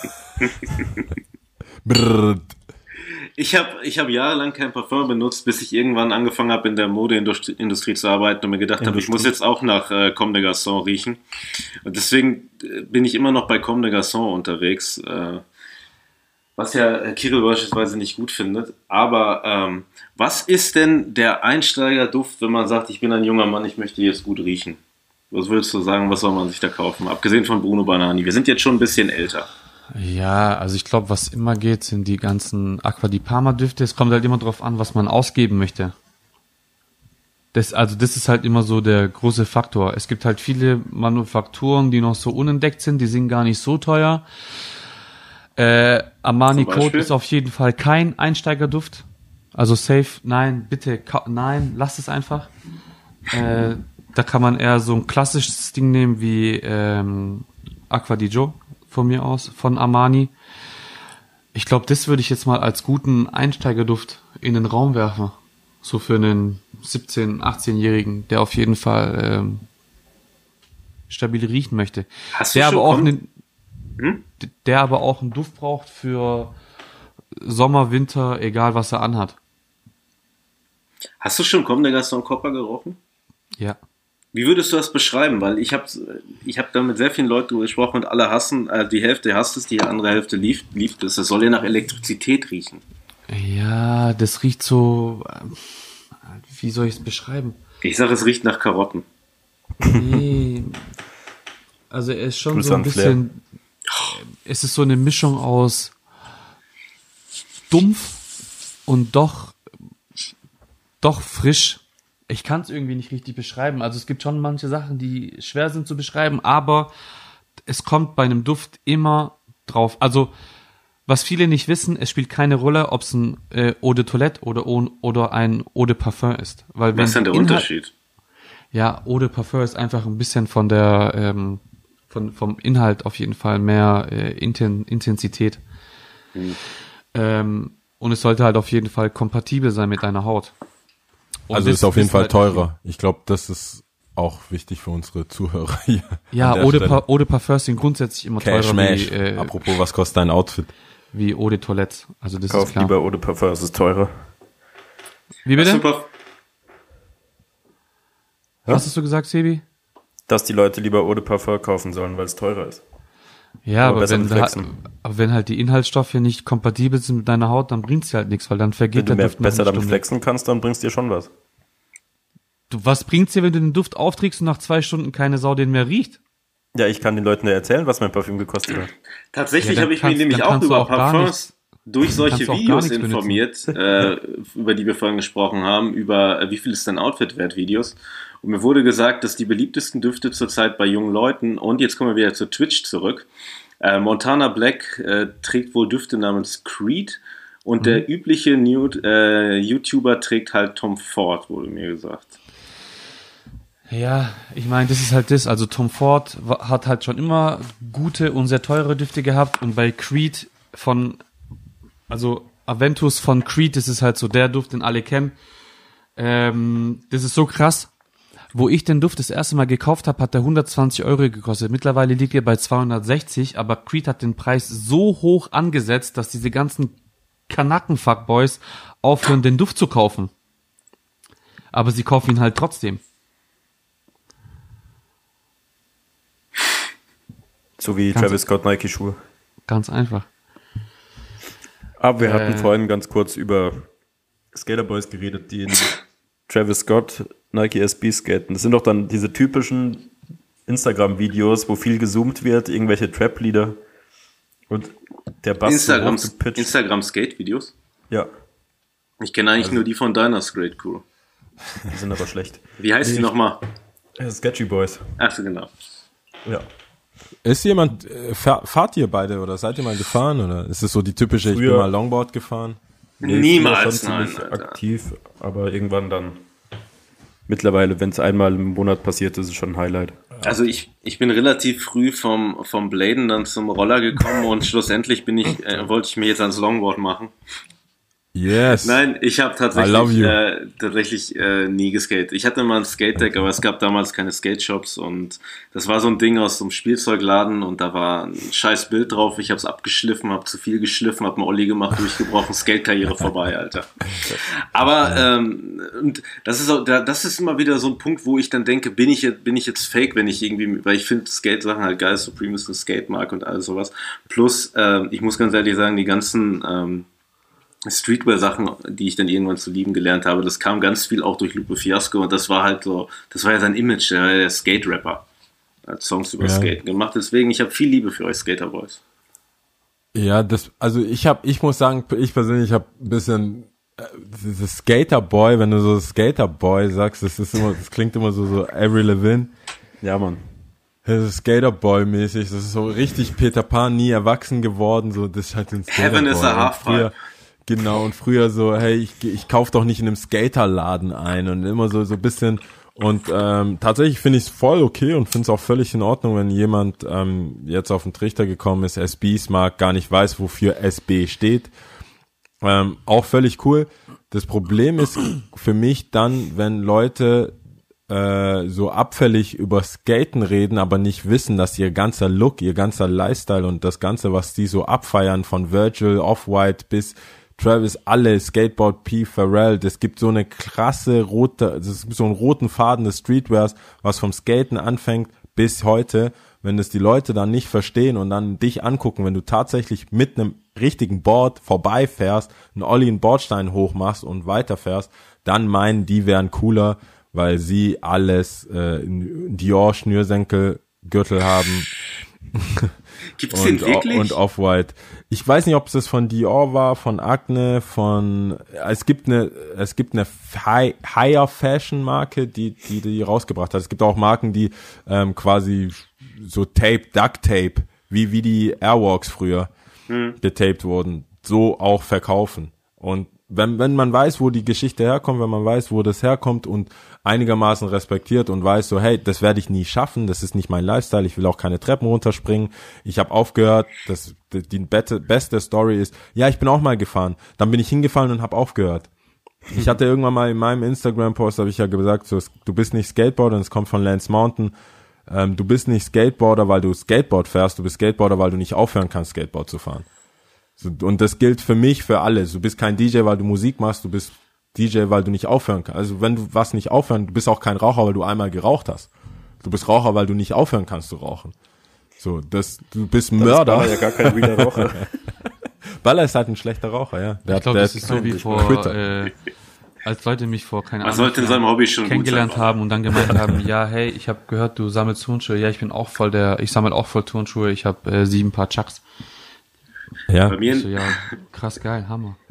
Brrr. Ich habe ich hab jahrelang kein Parfum benutzt, bis ich irgendwann angefangen habe, in der Modeindustrie Industrie zu arbeiten und mir gedacht habe, ich muss jetzt auch nach äh, Comme des Garçons riechen. Und deswegen äh, bin ich immer noch bei Comme des Garçons unterwegs, äh, was ja äh, Kirill beispielsweise nicht gut findet. Aber ähm, was ist denn der Einsteigerduft, wenn man sagt, ich bin ein junger Mann, ich möchte jetzt gut riechen? Was würdest du sagen, was soll man sich da kaufen? Abgesehen von Bruno Banani. Wir sind jetzt schon ein bisschen älter. Ja, also ich glaube, was immer geht, sind die ganzen Aqua di Parma Düfte. Es kommt halt immer drauf an, was man ausgeben möchte. Das, also das ist halt immer so der große Faktor. Es gibt halt viele Manufakturen, die noch so unentdeckt sind, die sind gar nicht so teuer. Äh, Armani Zum Beispiel? Code ist auf jeden Fall kein Einsteigerduft. Also safe, nein, bitte, ka- nein, lasst es einfach. Äh, da kann man eher so ein klassisches Ding nehmen wie ähm, Acqua di Gio von mir aus, von Armani. Ich glaube, das würde ich jetzt mal als guten Einsteigerduft in den Raum werfen. So für einen siebzehn-, achtzehnjährigen, der auf jeden Fall ähm, stabil riechen möchte. Hast du Der schon aber auch Kom- einen, Hm? der aber auch einen Duft braucht für Sommer, Winter, egal was er anhat. Hast du schon Comme des Garçons Copper gerochen? Ja. Wie würdest du das beschreiben? Weil ich habe ich hab da mit sehr vielen Leuten drüber gesprochen und alle hassen, äh, die Hälfte hasst es, die andere Hälfte liebt, liebt es. Es soll ja nach Elektrizität riechen. Ja, das riecht so, äh, wie soll ich es beschreiben? Ich sage, es riecht nach Karotten. Nee. Also er ist schon Grüße so ein an Flair. bisschen, es ist so eine Mischung aus dumpf und doch, doch frisch. Ich kann es irgendwie nicht richtig beschreiben. Also es gibt schon manche Sachen, die schwer sind zu beschreiben, aber es kommt bei einem Duft immer drauf. Also was viele nicht wissen, es spielt keine Rolle, ob es ein äh, Eau de Toilette oder, oder ein Eau de Parfum ist. Weil wenn Was ist denn der die Inhalt- Unterschied? Ja, Eau de Parfum ist einfach ein bisschen von der, ähm, von, vom Inhalt auf jeden Fall mehr äh, Inten Intensität. Hm. Ähm, und es sollte halt auf jeden Fall kompatibel sein mit deiner Haut. Und Also das ist auf jeden wissen Fall halt teurer. Ich glaube, das ist auch wichtig für unsere Zuhörer hier. Ja, an der Eau de, Stelle. Pa- Eau de Parfum sind grundsätzlich immer Cash teurer Mash. wie, äh, Apropos, was kostet dein Outfit? wie Eau de Toilette. Also das ist Kauf klar. lieber Eau de Parfum, es ist teurer. Wie bitte? Super. Was hast du gesagt, Sebi? Dass die Leute lieber Eau de Parfum kaufen sollen, weil es teurer ist. Ja, Aber aber, besser wenn, mit da, Flexen. aber wenn halt die Inhaltsstoffe nicht kompatibel sind mit deiner Haut, dann bringt's dir halt nichts, weil dann Wenn vergeht du der mehr Duft nach besser einer damit Stunde. flexen kannst, dann bringst dir schon was. Du, was bringt's dir, wenn du den Duft aufträgst und nach zwei Stunden keine Sau den mehr riecht? Ja, ich kann den Leuten ja erzählen, was mein Parfüm gekostet hat. Tatsächlich Ja, dann habe ich mich kannst- nämlich dann auch kannst du über auch gar Parfums durch solche kannst du auch gar Videos nichts benutzen. informiert, äh, über die wir vorhin gesprochen haben, über äh, wie viel ist dein Outfit wert Videos. Und mir wurde gesagt, dass die beliebtesten Düfte zurzeit bei jungen Leuten, und jetzt kommen wir wieder zu Twitch zurück, Äh, Montana Black äh, trägt wohl Düfte namens Creed und mhm. der übliche Nude, äh, YouTuber trägt halt Tom Ford, wurde mir gesagt. Ja, ich meine, das ist halt das. Also Tom Ford hat halt schon immer gute und sehr teure Düfte gehabt und bei Creed von, also Aventus von Creed, das ist halt so der Duft, den alle kennen. Ähm, das ist so krass. Wo ich den Duft das erste Mal gekauft habe, hat der hundertzwanzig Euro gekostet. Mittlerweile liegt er bei zweihundertsechzig, aber Creed hat den Preis so hoch angesetzt, dass diese ganzen Kanaken-Fuckboys aufhören, den Duft zu kaufen. Aber sie kaufen ihn halt trotzdem. So wie ganz Travis Scott Nike-Schuhe. Ganz einfach. Aber wir äh, hatten vorhin ganz kurz über Skaterboys geredet, die in Travis Scott Nike S B skaten. Das sind doch dann diese typischen Instagram-Videos, wo viel gezoomt wird, irgendwelche Trap-Lieder und der Bass Instagram, so hochgepitcht. Instagram-Skate-Videos? Ja. Ich kenne eigentlich Also, nur die von deiner Skate Crew. Die sind aber schlecht. Wie heißt Nee, die nochmal? Sketchy Boys. Ach so, genau. Ja. Ist jemand, äh, fahr, fahrt ihr beide oder seid ihr mal gefahren oder ist es so die typische, ich Früher- bin mal Longboard gefahren? Nee, Niemals, früher schon nein. ziemlich Alter. aktiv, aber irgendwann dann. Mittlerweile, wenn es einmal im Monat passiert, ist es schon ein Highlight. Also ich, ich bin relativ früh vom, vom Bladen dann zum Roller gekommen und schlussendlich bin ich, äh, wollte ich mir jetzt ans Longboard machen. Yes. Nein, ich habe I love tatsächlich, you. äh, tatsächlich äh, nie geskatet. Ich hatte mal ein Skate-Deck, aber es gab damals keine Skate-Shops und das war so ein Ding aus so einem Spielzeugladen und da war ein scheiß Bild drauf. Ich habe es abgeschliffen, habe zu viel geschliffen, habe einen Olli gemacht, durchgebrochen, Skate-Karriere vorbei, Alter. Aber ähm, und das ist auch, das ist immer wieder so ein Punkt, wo ich dann denke, bin ich jetzt, bin ich jetzt fake, wenn ich irgendwie, weil ich finde Skate-Sachen halt geil, Supreme ist eine Skate-Marke und all sowas. Plus, ähm, ich muss ganz ehrlich sagen, die ganzen ähm, Streetwear-Sachen, die ich dann irgendwann zu lieben gelernt habe, das kam ganz viel auch durch Lupe Fiasco und das war halt so, das war ja sein Image, der war ja der Skate-Rapper. Er hat Songs über Ja. Skaten gemacht, deswegen, ich habe viel Liebe für euch Skaterboys. Ja, das, also ich habe, ich muss sagen, ich persönlich habe ein bisschen äh, dieses Skaterboy, wenn du so Skaterboy sagst, das ist immer, das klingt immer so so Avril Lavigne. Ja, Mann. Das ist Skaterboy-mäßig, das ist so richtig Peter Pan, nie erwachsen geworden, so das ist halt ein Skaterboy. Heaven is a Und Halfpipe. früher- Genau, und früher so, hey, ich, ich kauf doch nicht in einem Skaterladen ein und immer so so ein bisschen und ähm, tatsächlich finde ich es voll okay und finde es auch völlig in Ordnung, wenn jemand ähm, jetzt auf den Trichter gekommen ist, S Bs mag, gar nicht weiß, wofür S B steht. Ähm, auch völlig cool. Das Problem ist für mich dann, wenn Leute äh, so abfällig über Skaten reden, aber nicht wissen, dass ihr ganzer Look, ihr ganzer Lifestyle und das Ganze, was die so abfeiern, von Virgil, Off-White bis Travis, alle, Skateboard, P, Pharrell, das gibt so eine krasse rote, das ist so einen roten Faden des Streetwears, was vom Skaten anfängt bis heute. Wenn das die Leute dann nicht verstehen und dann dich angucken, wenn du tatsächlich mit einem richtigen Board vorbeifährst, einen Olli, einen Bordstein hochmachst und weiterfährst, dann meinen, die wären cooler, weil sie alles äh, in Dior Schnürsenkel Gürtel haben. Gibt's den und, wirklich? und Off-White. Ich weiß nicht, ob es das von Dior war, von Acne, von es gibt eine es gibt eine High, Higher Fashion Marke, die die die rausgebracht hat. Es gibt auch Marken, die ähm, quasi so Tape, Duct Tape, wie wie die Airwalks früher Hm. getaped wurden, so auch verkaufen. Und wenn wenn man weiß, wo die Geschichte herkommt, wenn man weiß, wo das herkommt und einigermaßen respektiert und weiß so, hey, das werde ich nie schaffen, das ist nicht mein Lifestyle, ich will auch keine Treppen runterspringen. Ich habe aufgehört, das die beste, beste Story ist, ja, ich bin auch mal gefahren. Dann bin ich hingefallen und habe aufgehört. Ich hatte irgendwann mal in meinem Instagram-Post, habe ich ja gesagt, so, du bist nicht Skateboarder, und es kommt von Lance Mountain. Ähm, du bist nicht Skateboarder, weil du Skateboard fährst, du bist Skateboarder, weil du nicht aufhören kannst, Skateboard zu fahren. So, und das gilt für mich, für alle. Du bist kein D J, weil du Musik machst, du bist D J, weil du nicht aufhören kannst. Also wenn du was nicht aufhören, du bist auch kein Raucher, weil du einmal geraucht hast. Du bist Raucher, weil du nicht aufhören kannst zu rauchen. So, das, du bist Mörder. Das war ja gar kein realer Raucher. Baller ist halt ein schlechter Raucher, ja. Der Ich glaube, der das ist so wie vor, Twitter. äh, als Leute mich vor, keine Man Ahnung, sollte in seinem Hobby schon gut kennengelernt sein. haben und dann gemeint haben, ja, hey, ich habe gehört, du sammelst Turnschuhe. Ja, ich bin auch voll der, ich sammle auch voll Turnschuhe. Ich habe äh, sieben Paar Chucks. Ja. Bei mir, Ich so, ja, krass geil, Hammer.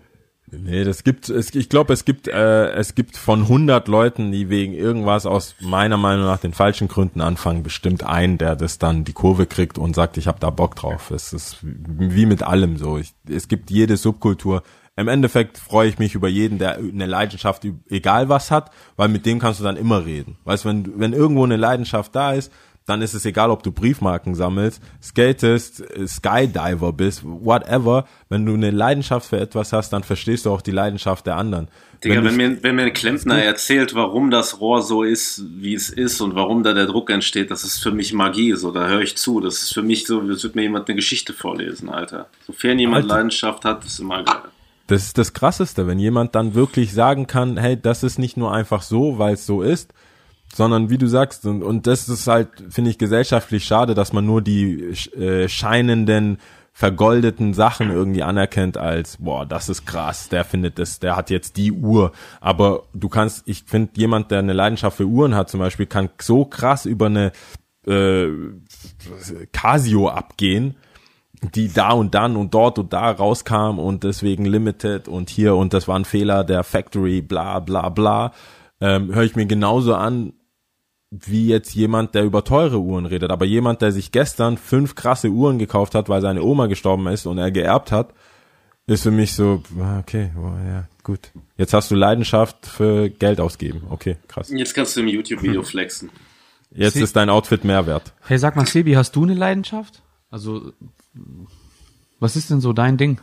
Nee, das gibt es. Ich glaube, es gibt äh, es gibt von hundert Leuten, die wegen irgendwas aus meiner Meinung nach den falschen Gründen anfangen, bestimmt einen, der das dann die Kurve kriegt und sagt, ich habe da Bock drauf. Es ist wie mit allem so. Ich, es gibt jede Subkultur. Im Endeffekt freue ich mich über jeden, der eine Leidenschaft, egal was hat, weil mit dem kannst du dann immer reden. Weißt, wenn wenn irgendwo eine Leidenschaft da ist, dann ist es egal, ob du Briefmarken sammelst, skatest, Skydiver bist, whatever. Wenn du eine Leidenschaft für etwas hast, dann verstehst du auch die Leidenschaft der anderen. Digga, wenn, wenn mir, wenn mir ein Klempner erzählt, warum das Rohr so ist, wie es ist und warum da der Druck entsteht, das ist für mich Magie, so, da höre ich zu. Das ist für mich so, als würde mir jemand eine Geschichte vorlesen, Alter. Sofern jemand Alter. Leidenschaft hat, ist immer geil. Das ist das Krasseste, wenn jemand dann wirklich sagen kann, hey, das ist nicht nur einfach so, weil es so ist, sondern wie du sagst, und, und das ist halt, finde ich, gesellschaftlich schade, dass man nur die äh, scheinenden, vergoldeten Sachen irgendwie anerkennt als, boah, das ist krass, der findet das, der hat jetzt die Uhr. Aber du kannst, ich finde, jemand, der eine Leidenschaft für Uhren hat zum Beispiel, kann so krass über eine äh, Casio abgehen, die da und dann und dort und da rauskam und deswegen Limited und hier und das war ein Fehler der Factory, bla bla bla. Ähm, höre ich mir genauso an, wie jetzt jemand, der über teure Uhren redet. Aber jemand, der sich gestern fünf krasse Uhren gekauft hat, weil seine Oma gestorben ist und er geerbt hat, ist für mich so, okay, oh, ja, gut. Jetzt hast du Leidenschaft für Geld ausgeben. Okay, krass. Jetzt kannst du im YouTube-Video flexen. Jetzt ist dein Outfit mehr wert. Hey, sag mal, Sebi, hast du eine Leidenschaft? Also, was ist denn so dein Ding?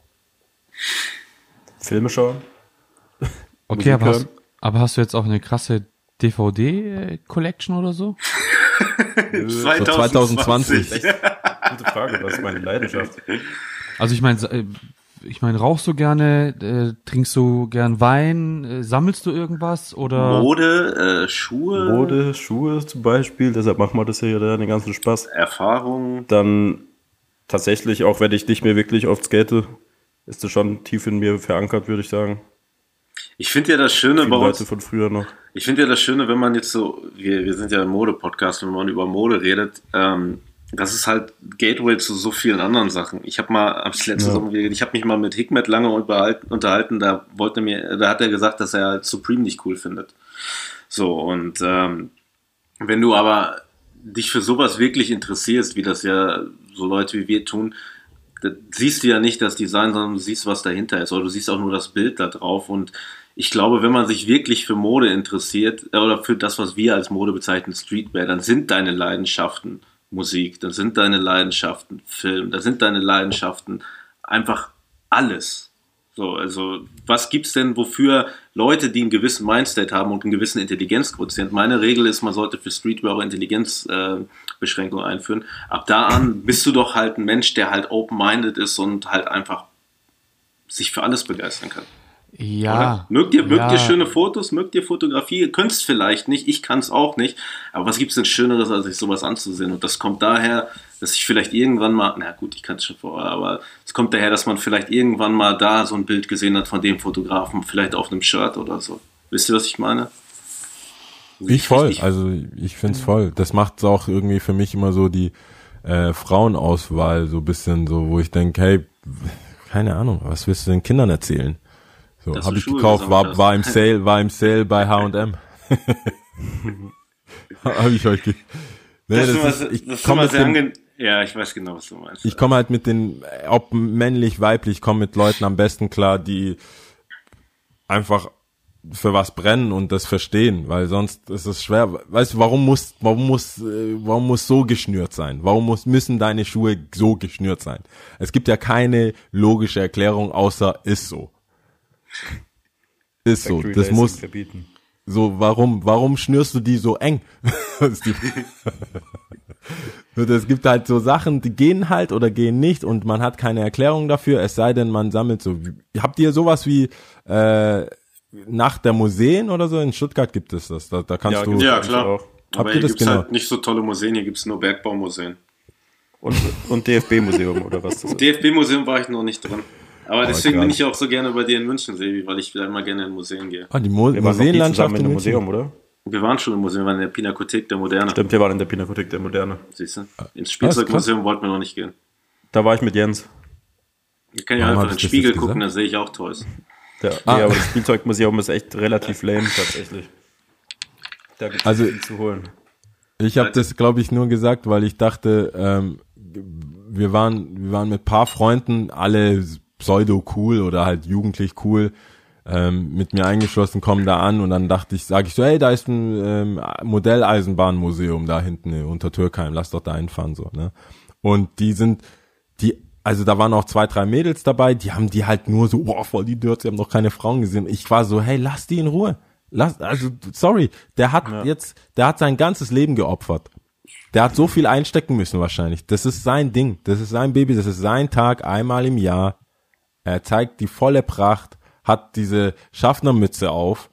Filme schauen. Okay, Musik aber hast, hören. aber hast du jetzt auch eine krasse D V D-Collection oder so? So zwanzig zwanzig. Gute Frage, was ist meine Leidenschaft? Also ich meine, ich meine, rauchst du gerne, äh, trinkst du gern Wein, äh, sammelst du irgendwas oder? Mode, äh, Schuhe, Mode, Schuhe zum Beispiel, deshalb machen wir das hier ja den ganzen Spaß. Erfahrungen. Dann tatsächlich, auch wenn ich nicht mehr wirklich oft skate, ist das schon tief in mir verankert, würde ich sagen. Ich finde ja das Schöne Viele bei uns, Leute von früher noch. ich finde ja das Schöne, wenn man jetzt so, wir, wir sind ja ein Mode-Podcast, wenn man über Mode redet, ähm, das ist halt Gateway zu so vielen anderen Sachen. Ich habe mal, hab's letztes Ja. Mal, ich habe mich mal mit Hikmet lange unterhalten, unterhalten, da wollte mir, da hat er gesagt, dass er halt Supreme nicht cool findet. So, und ähm, wenn du aber dich für sowas wirklich interessierst, wie das ja so Leute wie wir tun, da siehst du ja nicht das Design, sondern du siehst, was dahinter ist. Oder du siehst auch nur das Bild da drauf. Und ich glaube, wenn man sich wirklich für Mode interessiert, äh, oder für das, was wir als Mode bezeichnen, Streetwear, dann sind deine Leidenschaften Musik, dann sind deine Leidenschaften Film, dann sind deine Leidenschaften einfach alles. So, also was gibt's denn, wofür Leute, die einen gewissen Mindstate haben und einen gewissen Intelligenzquotient, meine Regel ist, man sollte für Streetwear auch Intelligenzbeschränkungen äh, einführen. Ab da an bist du doch halt ein Mensch, der halt open-minded ist und halt einfach sich für alles begeistern kann. Ja. Oder? Mögt ihr, mögt ja. ihr schöne Fotos, mögt ihr Fotografie? Ihr könnt es vielleicht nicht, ich kann es auch nicht. Aber was gibt es denn Schöneres, als sich sowas anzusehen? Und das kommt daher, dass ich vielleicht irgendwann mal, na gut, ich kann es schon vorher, aber es kommt daher, dass man vielleicht irgendwann mal da so ein Bild gesehen hat von dem Fotografen, vielleicht auf einem Shirt oder so. Wisst ihr, was ich meine? Also Ich voll, ich, also ich find's voll. Das macht auch irgendwie für mich immer so die äh, Frauenauswahl so ein bisschen so, wo ich denke, hey, keine Ahnung, was willst du den Kindern erzählen? So, Dass habe du ich Schuhe gekauft, gesammelt war, hast. war im Sale, war im Sale bei H und M. Habe ich euch ge nee, das das ist immer, ist, ich das ist komme immer mit sehr den, angenehm. Ja, ich weiß genau, was du meinst. ich komme halt mit den, ob männlich, weiblich, komme mit Leuten am besten klar, die einfach für was brennen und das verstehen, weil sonst ist es schwer. Weißt du, warum muss, warum muss, äh, warum muss so geschnürt sein? Warum muss, müssen deine Schuhe so geschnürt sein? Es gibt ja keine logische Erklärung, außer ist so. Ist so. Factory Das Lacing muss, verbieten. so, warum, warum schnürst du die so eng? Das ist die- Und es gibt halt so Sachen, die gehen halt oder gehen nicht und man hat keine Erklärung dafür, es sei denn, man sammelt so. Habt ihr sowas wie, äh, Nacht der Museen oder so? In Stuttgart gibt es das. Da, da kannst Ja, du. gibt's Ja, eigentlich klar. auch. Habt Aber ihr hier das gibt es genau? halt nicht so tolle Museen, hier gibt es nur Bergbaumuseen. Und, und D F B-Museum oder was das ist. D F B-Museum war ich noch nicht drin. Aber deswegen krass. bin ich auch so gerne bei dir in München, Sebi, weil ich wieder immer gerne in Museen gehe. Ah, die Mo Wir waren noch nie Museenlandschaft zusammen in in einem München. Museum, oder? Wir waren schon im Museum, wir waren in der Pinakothek der Moderne. Stimmt, wir waren in der Pinakothek der Moderne. Siehst du? Ins krass. Spielzeugmuseum wollten wir noch nicht gehen. Da war ich mit Jens. Ich kann ja Warum einfach hab in ich den das Spiegel jetzt gucken, gesagt? da sehe ich auch Toys. Ja, Ah. nee, aber das Spielzeugmuseum ist echt relativ lame tatsächlich. Da gibt es Also- viel zu holen. Ich habe das, glaube ich, nur gesagt, weil ich dachte, ähm, wir waren, wir waren mit paar Freunden, alle pseudo cool oder halt jugendlich cool, ähm, mit mir eingeschlossen, kommen da an und dann dachte ich, sage ich so, hey, da ist ein ähm, Modelleisenbahnmuseum da hinten unter Türkheim, lass doch da hinfahren so, ne? Und die sind, die, also da waren auch zwei, drei Mädels dabei, die haben die halt nur so, boah, voll die Dirts, die haben noch keine Frauen gesehen. Ich war so, hey, lass die in Ruhe. Lass, also, sorry, der hat Ja. jetzt, der hat sein ganzes Leben geopfert. Der hat so viel einstecken müssen wahrscheinlich. Das ist sein Ding, das ist sein Baby, das ist sein Tag einmal im Jahr. Er zeigt die volle Pracht, hat diese Schaffnermütze auf.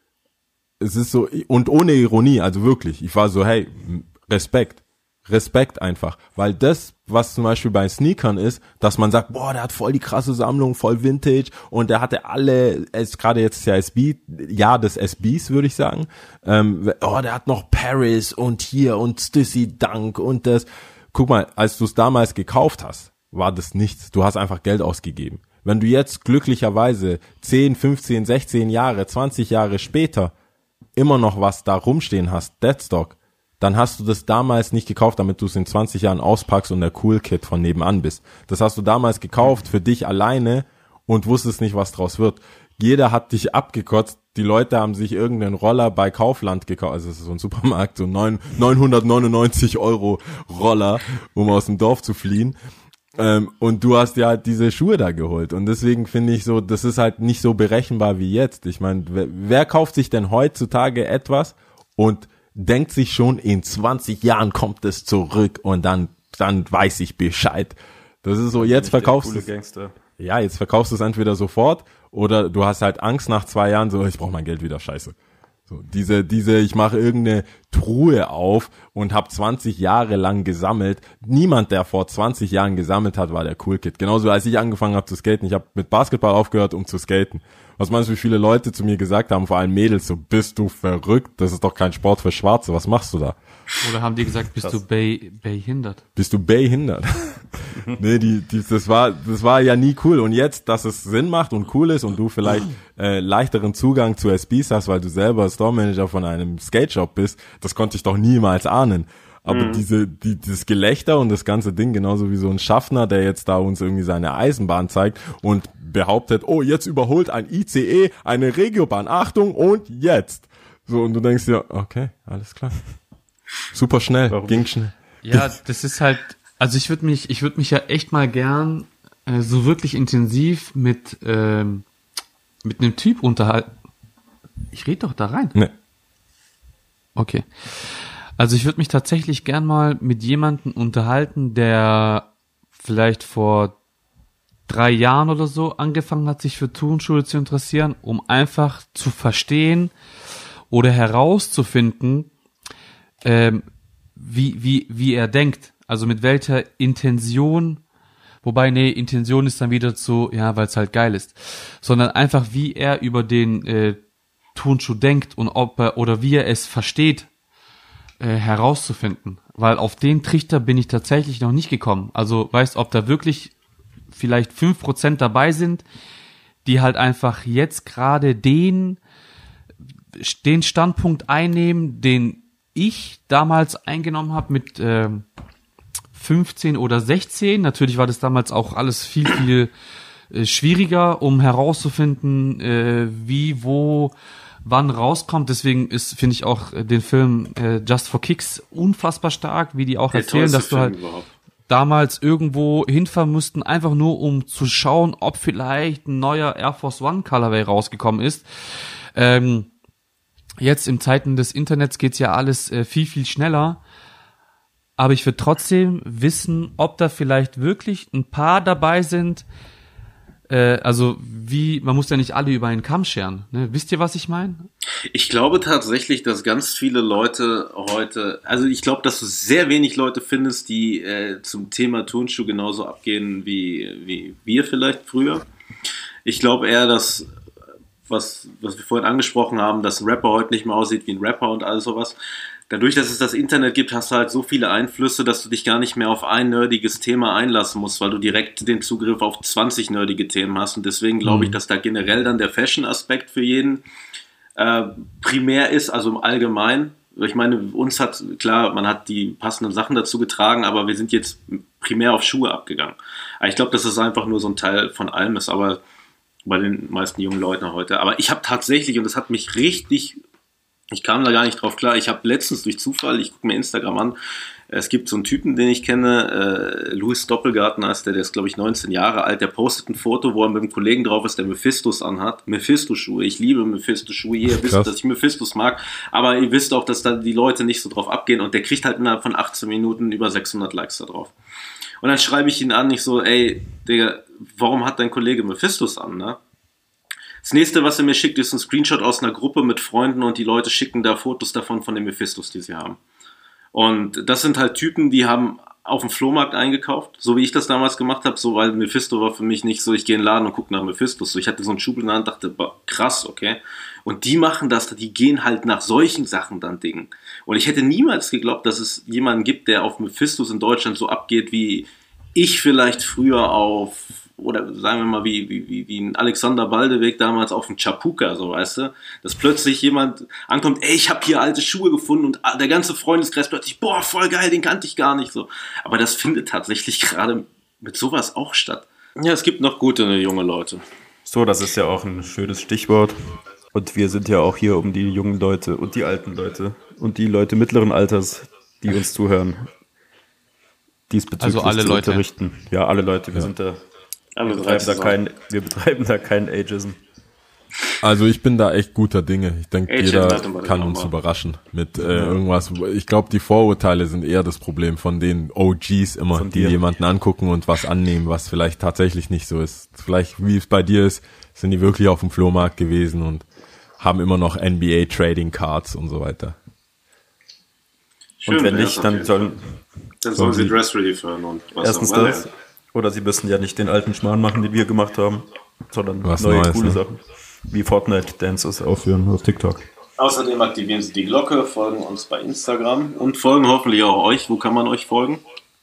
Es ist so, und ohne Ironie, also wirklich. Ich war so, hey, Respekt. Respekt einfach, weil das, was zum Beispiel bei Sneakern ist, dass man sagt, boah, der hat voll die krasse Sammlung, voll Vintage und der hatte alle, es gerade jetzt ist ja S B, ja des S Bs würde ich sagen, ähm, oh, der hat noch Paris und hier und Stussy Dunk und das. Guck mal, als du es damals gekauft hast, war das nichts. Du hast einfach Geld ausgegeben. Wenn du jetzt glücklicherweise zehn, fünfzehn, sechzehn Jahre, zwanzig Jahre später immer noch was da rumstehen hast, Deadstock, dann hast du das damals nicht gekauft, damit du es in zwanzig Jahren auspackst und der Cool Kid von nebenan bist. Das hast du damals gekauft für dich alleine und wusstest nicht, was draus wird. Jeder hat dich abgekotzt. Die Leute haben sich irgendeinen Roller bei Kaufland gekauft, also es ist so ein Supermarkt, so neun, neunhundertneunundneunzig Euro Roller, um aus dem Dorf zu fliehen. Ähm, und du hast ja halt diese Schuhe da geholt. Und deswegen finde ich so, das ist halt nicht so berechenbar wie jetzt. Ich meine, wer, wer kauft sich denn heutzutage etwas und denkt sich schon, in zwanzig Jahren kommt es zurück und dann, dann weiß ich Bescheid. Das ist so, jetzt verkaufst du es. Gangster. Ja, jetzt verkaufst du es entweder sofort oder du hast halt Angst nach zwei Jahren, so, ich brauche mein Geld wieder, scheiße. So, diese, diese, ich mache irgendeine Truhe auf und habe zwanzig Jahre lang gesammelt. Niemand, der vor zwanzig Jahren gesammelt hat, war der Cool Kid. Genauso, als ich angefangen habe zu skaten. Ich habe mit Basketball aufgehört, um zu skaten. Was meinst du, wie viele Leute zu mir gesagt haben, vor allem Mädels, so, bist du verrückt? Das ist doch kein Sport für Schwarze. Was machst du da? Oder haben die gesagt, bist du bei, behindert? Bist du behindert? Nee, die, die, das war, das war ja nie cool. Und jetzt, dass es Sinn macht und cool ist und du vielleicht äh, leichteren Zugang zu S Bs hast, weil du selber Store Manager von einem Skate Shop bist, das konnte ich doch niemals ahnen. Aber mhm. diese, die, dieses Gelächter und das ganze Ding, genauso wie so ein Schaffner, der jetzt da uns irgendwie seine Eisenbahn zeigt und behauptet, oh, jetzt überholt ein I C E eine Regiobahn. Achtung, und jetzt. So, und du denkst dir, okay, alles klar. Super schnell, Warum? ging schnell. Ja, das ist halt, also ich würde mich, ich würde mich ja echt mal gern äh, so wirklich intensiv mit ähm, mit einem Typ unterhalten. Ich rede doch da rein. Nee. Okay. Also ich würde mich tatsächlich gern mal mit jemandem unterhalten, der vielleicht vor drei Jahren oder so angefangen hat, sich für Turnschuhe zu interessieren, um einfach zu verstehen oder herauszufinden, ähm, wie, wie, wie er denkt. Also mit welcher Intention, wobei, nee, Intention ist dann wieder so, ja, weil es halt geil ist, sondern einfach, wie er über den äh, Turnschuh denkt und ob er, oder wie er es versteht, äh, herauszufinden. Weil auf den Trichter bin ich tatsächlich noch nicht gekommen. Also, weißt, ob da wirklich vielleicht fünf Prozent dabei sind, die halt einfach jetzt gerade den, den Standpunkt einnehmen, den ich damals eingenommen habe mit ähm, fünfzehn oder sechzehn. Natürlich war das damals auch alles viel, viel äh, schwieriger, um herauszufinden, äh, wie, wo, wann rauskommt. Deswegen ist, finde ich auch äh, den Film äh, Just for Kicks unfassbar stark, wie die auch Der erzählen, dass tollste du halt Film überhaupt. damals irgendwo hinfahren mussten, einfach nur um zu schauen, ob vielleicht ein neuer Air Force One Colorway rausgekommen ist. Ähm, jetzt in Zeiten des Internets geht's ja alles äh, viel, viel schneller. Aber ich würde trotzdem wissen, ob da vielleicht wirklich ein paar dabei sind. Äh, also wie, man muss ja nicht alle über einen Kamm scheren. Ne? Wisst ihr, was ich meine? Ich glaube tatsächlich, dass ganz viele Leute heute, also ich glaube, dass du sehr wenig Leute findest, die äh, zum Thema Turnschuh genauso abgehen wie, wie wir vielleicht früher. Ich glaube eher, dass, was, was wir vorhin angesprochen haben, dass ein Rapper heute nicht mehr aussieht wie ein Rapper und all sowas, dadurch, dass es das Internet gibt, hast du halt so viele Einflüsse, dass du dich gar nicht mehr auf ein nerdiges Thema einlassen musst, weil du direkt den Zugriff auf zwanzig nerdige Themen hast. Und deswegen glaube ich, dass da generell dann der Fashion-Aspekt für jeden äh, primär ist, also im Allgemeinen. Ich meine, uns hat, klar, man hat die passenden Sachen dazu getragen, aber wir sind jetzt primär auf Schuhe abgegangen. Aber ich glaube, dass es einfach nur so ein Teil von allem ist, aber bei den meisten jungen Leuten heute. Aber ich habe tatsächlich, und das hat mich richtig, ich kam da gar nicht drauf klar, ich habe letztens durch Zufall, ich gucke mir Instagram an, es gibt so einen Typen, den ich kenne, äh, Louis Doppelgarten heißt der, der ist glaube ich neunzehn Jahre alt, der postet ein Foto, wo er mit einem Kollegen drauf ist, der Mephistos anhat. Mephisto-Schuhe, ich liebe Mephisto-Schuhe, ihr wisst, dass ich Mephistos mag, aber ihr wisst auch, dass da die Leute nicht so drauf abgehen und der kriegt halt innerhalb von achtzehn Minuten über sechshundert Likes da drauf. Und dann schreibe ich ihn an, ich so, ey, Digga, warum hat dein Kollege Mephistos an, ne? Das nächste, was er mir schickt, ist ein Screenshot aus einer Gruppe mit Freunden und die Leute schicken da Fotos davon von den Mephistos, die sie haben. Und das sind halt Typen, die haben auf dem Flohmarkt eingekauft, so wie ich das damals gemacht habe, so, weil Mephisto war für mich nicht so, ich gehe in den Laden und gucke nach Mephistos. So, ich hatte so einen Schub in der Hand, dachte, boah, krass, okay. Und die machen das, die gehen halt nach solchen Sachen dann Dingen. Und ich hätte niemals geglaubt, dass es jemanden gibt, der auf Mephistos in Deutschland so abgeht, wie ich vielleicht früher auf, oder sagen wir mal, wie, wie, wie ein Alexander Baldeweg damals auf dem Chapuka, so, weißt du, dass plötzlich jemand ankommt, ey, ich habe hier alte Schuhe gefunden und der ganze Freundeskreis plötzlich, boah, voll geil, den kannte ich gar nicht, so. Aber das findet tatsächlich gerade mit sowas auch statt. Ja, es gibt noch gute junge Leute. So, das ist ja auch ein schönes Stichwort. Und wir sind ja auch hier, um die jungen Leute und die alten Leute und die Leute mittleren Alters, die uns zuhören, diesbezüglich also alle zu Leute. unterrichten. Ja, alle Leute, wir ja. sind da. Wir betreiben, da kein, wir betreiben da keinen Ageism. Also ich bin da echt guter Dinge. Ich denke, jeder kann uns überraschen mit äh, irgendwas. Ich glaube, die Vorurteile sind eher das Problem von den O Gs immer, die jemanden angucken und was annehmen, was vielleicht tatsächlich nicht so ist. Vielleicht, wie es bei dir ist, sind die wirklich auf dem Flohmarkt gewesen und haben immer noch N B A Trading Cards und so weiter. Schön, und wenn nicht, dann sollen, dann sollen sie Dress Relief hören und was erstens auch das. Oder sie müssen ja nicht den alten Schmarrn machen, den wir gemacht haben, sondern was neue, Neues, coole ne? Sachen. Wie Fortnite-Dances aufführen auf TikTok. Außerdem aktivieren Sie die Glocke, folgen uns bei Instagram und folgen hoffentlich auch euch. Wo kann man euch folgen?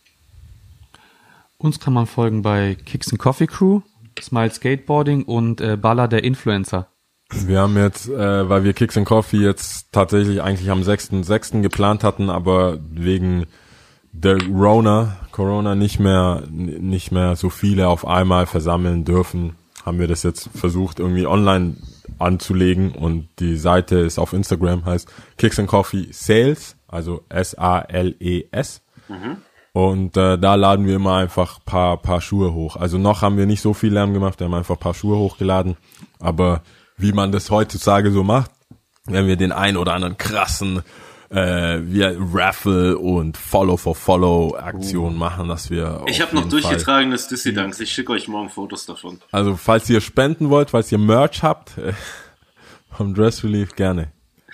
Uns kann man folgen bei Kicks and Coffee Crew, Smile Skateboarding und äh, Baller der Influencer. Wir haben jetzt, äh, weil wir Kicks and Coffee jetzt tatsächlich eigentlich am sechsten sechsten geplant hatten, aber wegen der Corona, Corona nicht mehr, nicht mehr so viele auf einmal versammeln dürfen, haben wir das jetzt versucht irgendwie online anzulegen und die Seite ist auf Instagram, heißt Kicks and Coffee Sales, also S A L E S. Mhm. Und äh, da laden wir immer einfach paar paar Schuhe hoch. Also noch haben wir nicht so viel Lärm gemacht, wir haben einfach paar Schuhe hochgeladen, aber wie man das heutzutage so macht, wenn wir den ein oder anderen krassen äh, wir Raffle und Follow for Follow Aktion machen, dass wir ich habe noch durchgetragenes Dissidunks, ich schicke euch morgen Fotos davon. Also falls ihr spenden wollt, falls ihr Merch habt äh, vom Dress Relief, gerne.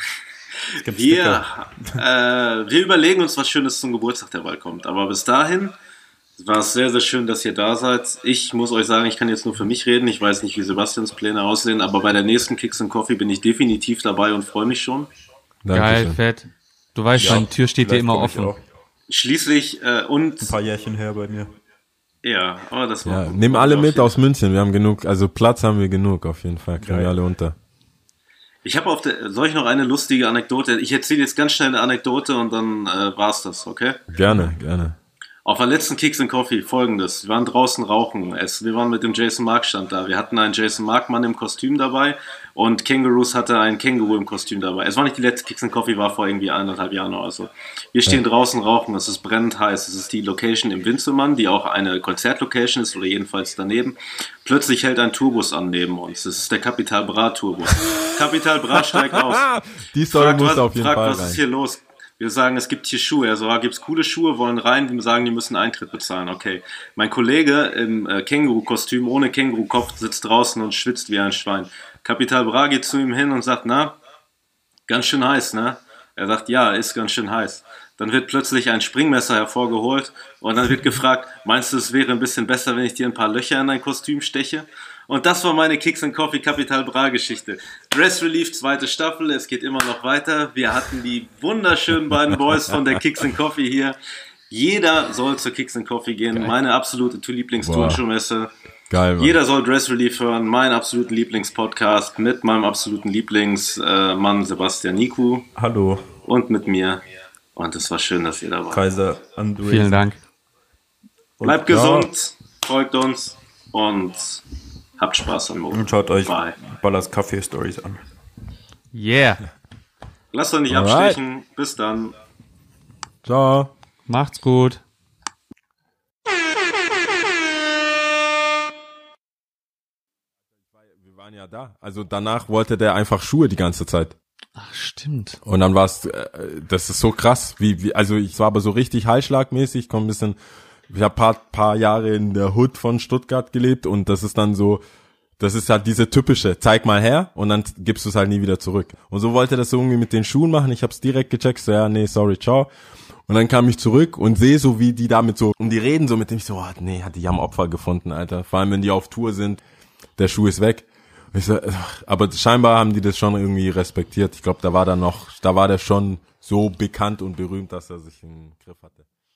Wir, äh, wir überlegen uns was Schönes zum Geburtstag, der bald kommt, aber bis dahin war es sehr, sehr schön, dass ihr da seid. Ich muss euch sagen, ich kann jetzt nur für mich reden, ich weiß nicht, wie Sebastians Pläne aussehen, aber bei der nächsten Kicks and Coffee bin ich definitiv dabei und freue mich schon. Dankeschön. Geil, fett. Du weißt, ja, meine Tür steht dir immer offen. Schließlich äh, und... Ein paar Jährchen her bei mir. Ja, aber das war... Ja, nehmen alle mit aus München, wir haben genug, also Platz haben wir genug auf jeden Fall, kriegen wir alle unter. Ich habe auf der... Soll ich noch eine lustige Anekdote? Ich erzähle jetzt ganz schnell eine Anekdote und dann äh, war's das, okay? Gerne, gerne. Auf der letzten Kicks and Coffee folgendes. Wir waren draußen rauchen. Es, wir waren mit dem Jason Mark Stand da. Wir hatten einen Jason Mark Mann im Kostüm dabei und Kangaroos hatte einen Känguru im Kostüm dabei. Es war nicht die letzte Kicks and Coffee, war vor irgendwie eineinhalb Jahren oder so. Wir stehen ja draußen rauchen. Es ist brennend heiß. Es ist die Location im Winzelmann, die auch eine Konzertlocation ist oder jedenfalls daneben. Plötzlich hält ein Tourbus an neben uns. Das ist der Capital Bra Tourbus. Capital Bra steigt aus. Die Story muss auf jeden fragt, Fall was rein. Ist hier los? Wir sagen, es gibt hier Schuhe. Er so, ah, gibt's coole Schuhe, wollen rein. Wir sagen, die müssen Eintritt bezahlen. Okay. Mein Kollege im äh, Känguru-Kostüm ohne Känguru-Kopf sitzt draußen und schwitzt wie ein Schwein. Capital Bra geht zu ihm hin und sagt, na, ganz schön heiß, ne? Er sagt, ja, ist ganz schön heiß. Dann wird plötzlich ein Springmesser hervorgeholt und dann wird gefragt, meinst du, es wäre ein bisschen besser, wenn ich dir ein paar Löcher in dein Kostüm steche? Und das war meine Kicks and Coffee Capital Bra Geschichte. Dress Relief, zweite Staffel, es geht immer noch weiter. Wir hatten die wunderschönen beiden Boys von der Kicks and Coffee hier. Jeder soll zur Kicks and Coffee gehen. Geil. Meine absolute Lieblings-Turnschuhmesse. Geil, Mann. Jeder soll Dress Relief hören. Meinen absoluten Lieblingspodcast mit meinem absoluten Lieblingsmann Sebastian Niku. Hallo. Und mit mir. Und es war schön, dass ihr da wart. Kaiser André. Vielen Dank. Bleibt gesund, folgt uns und habt Spaß am Morgen. Und schaut euch Bye. Ballers Kaffee Stories an. Yeah. Lasst euch nicht Alright. abstechen. Bis dann. Ciao. Macht's gut. Wir waren ja da. Also danach wollte der einfach Schuhe die ganze Zeit. Ach, stimmt. Und dann war es, äh, das ist so krass, wie, wie, also ich war aber so richtig Heilschlagmäßig, komm ein bisschen, ich habe paar, paar Jahre in der Hood von Stuttgart gelebt und das ist dann so, das ist halt diese typische, zeig mal her und dann gibst du es halt nie wieder zurück. Und so wollte er das so irgendwie mit den Schuhen machen, ich hab's direkt gecheckt, so ja, nee, sorry, ciao. Und dann kam ich zurück und sehe so, wie die damit so, und die reden so mit dem, ich so, oh, nee, die haben Opfer gefunden, Alter. Vor allem, wenn die auf Tour sind, der Schuh ist weg. Ich so, aber scheinbar haben die das schon irgendwie respektiert. Ich glaube, da war da noch, da war der schon so bekannt und berühmt, dass er sich im Griff hatte.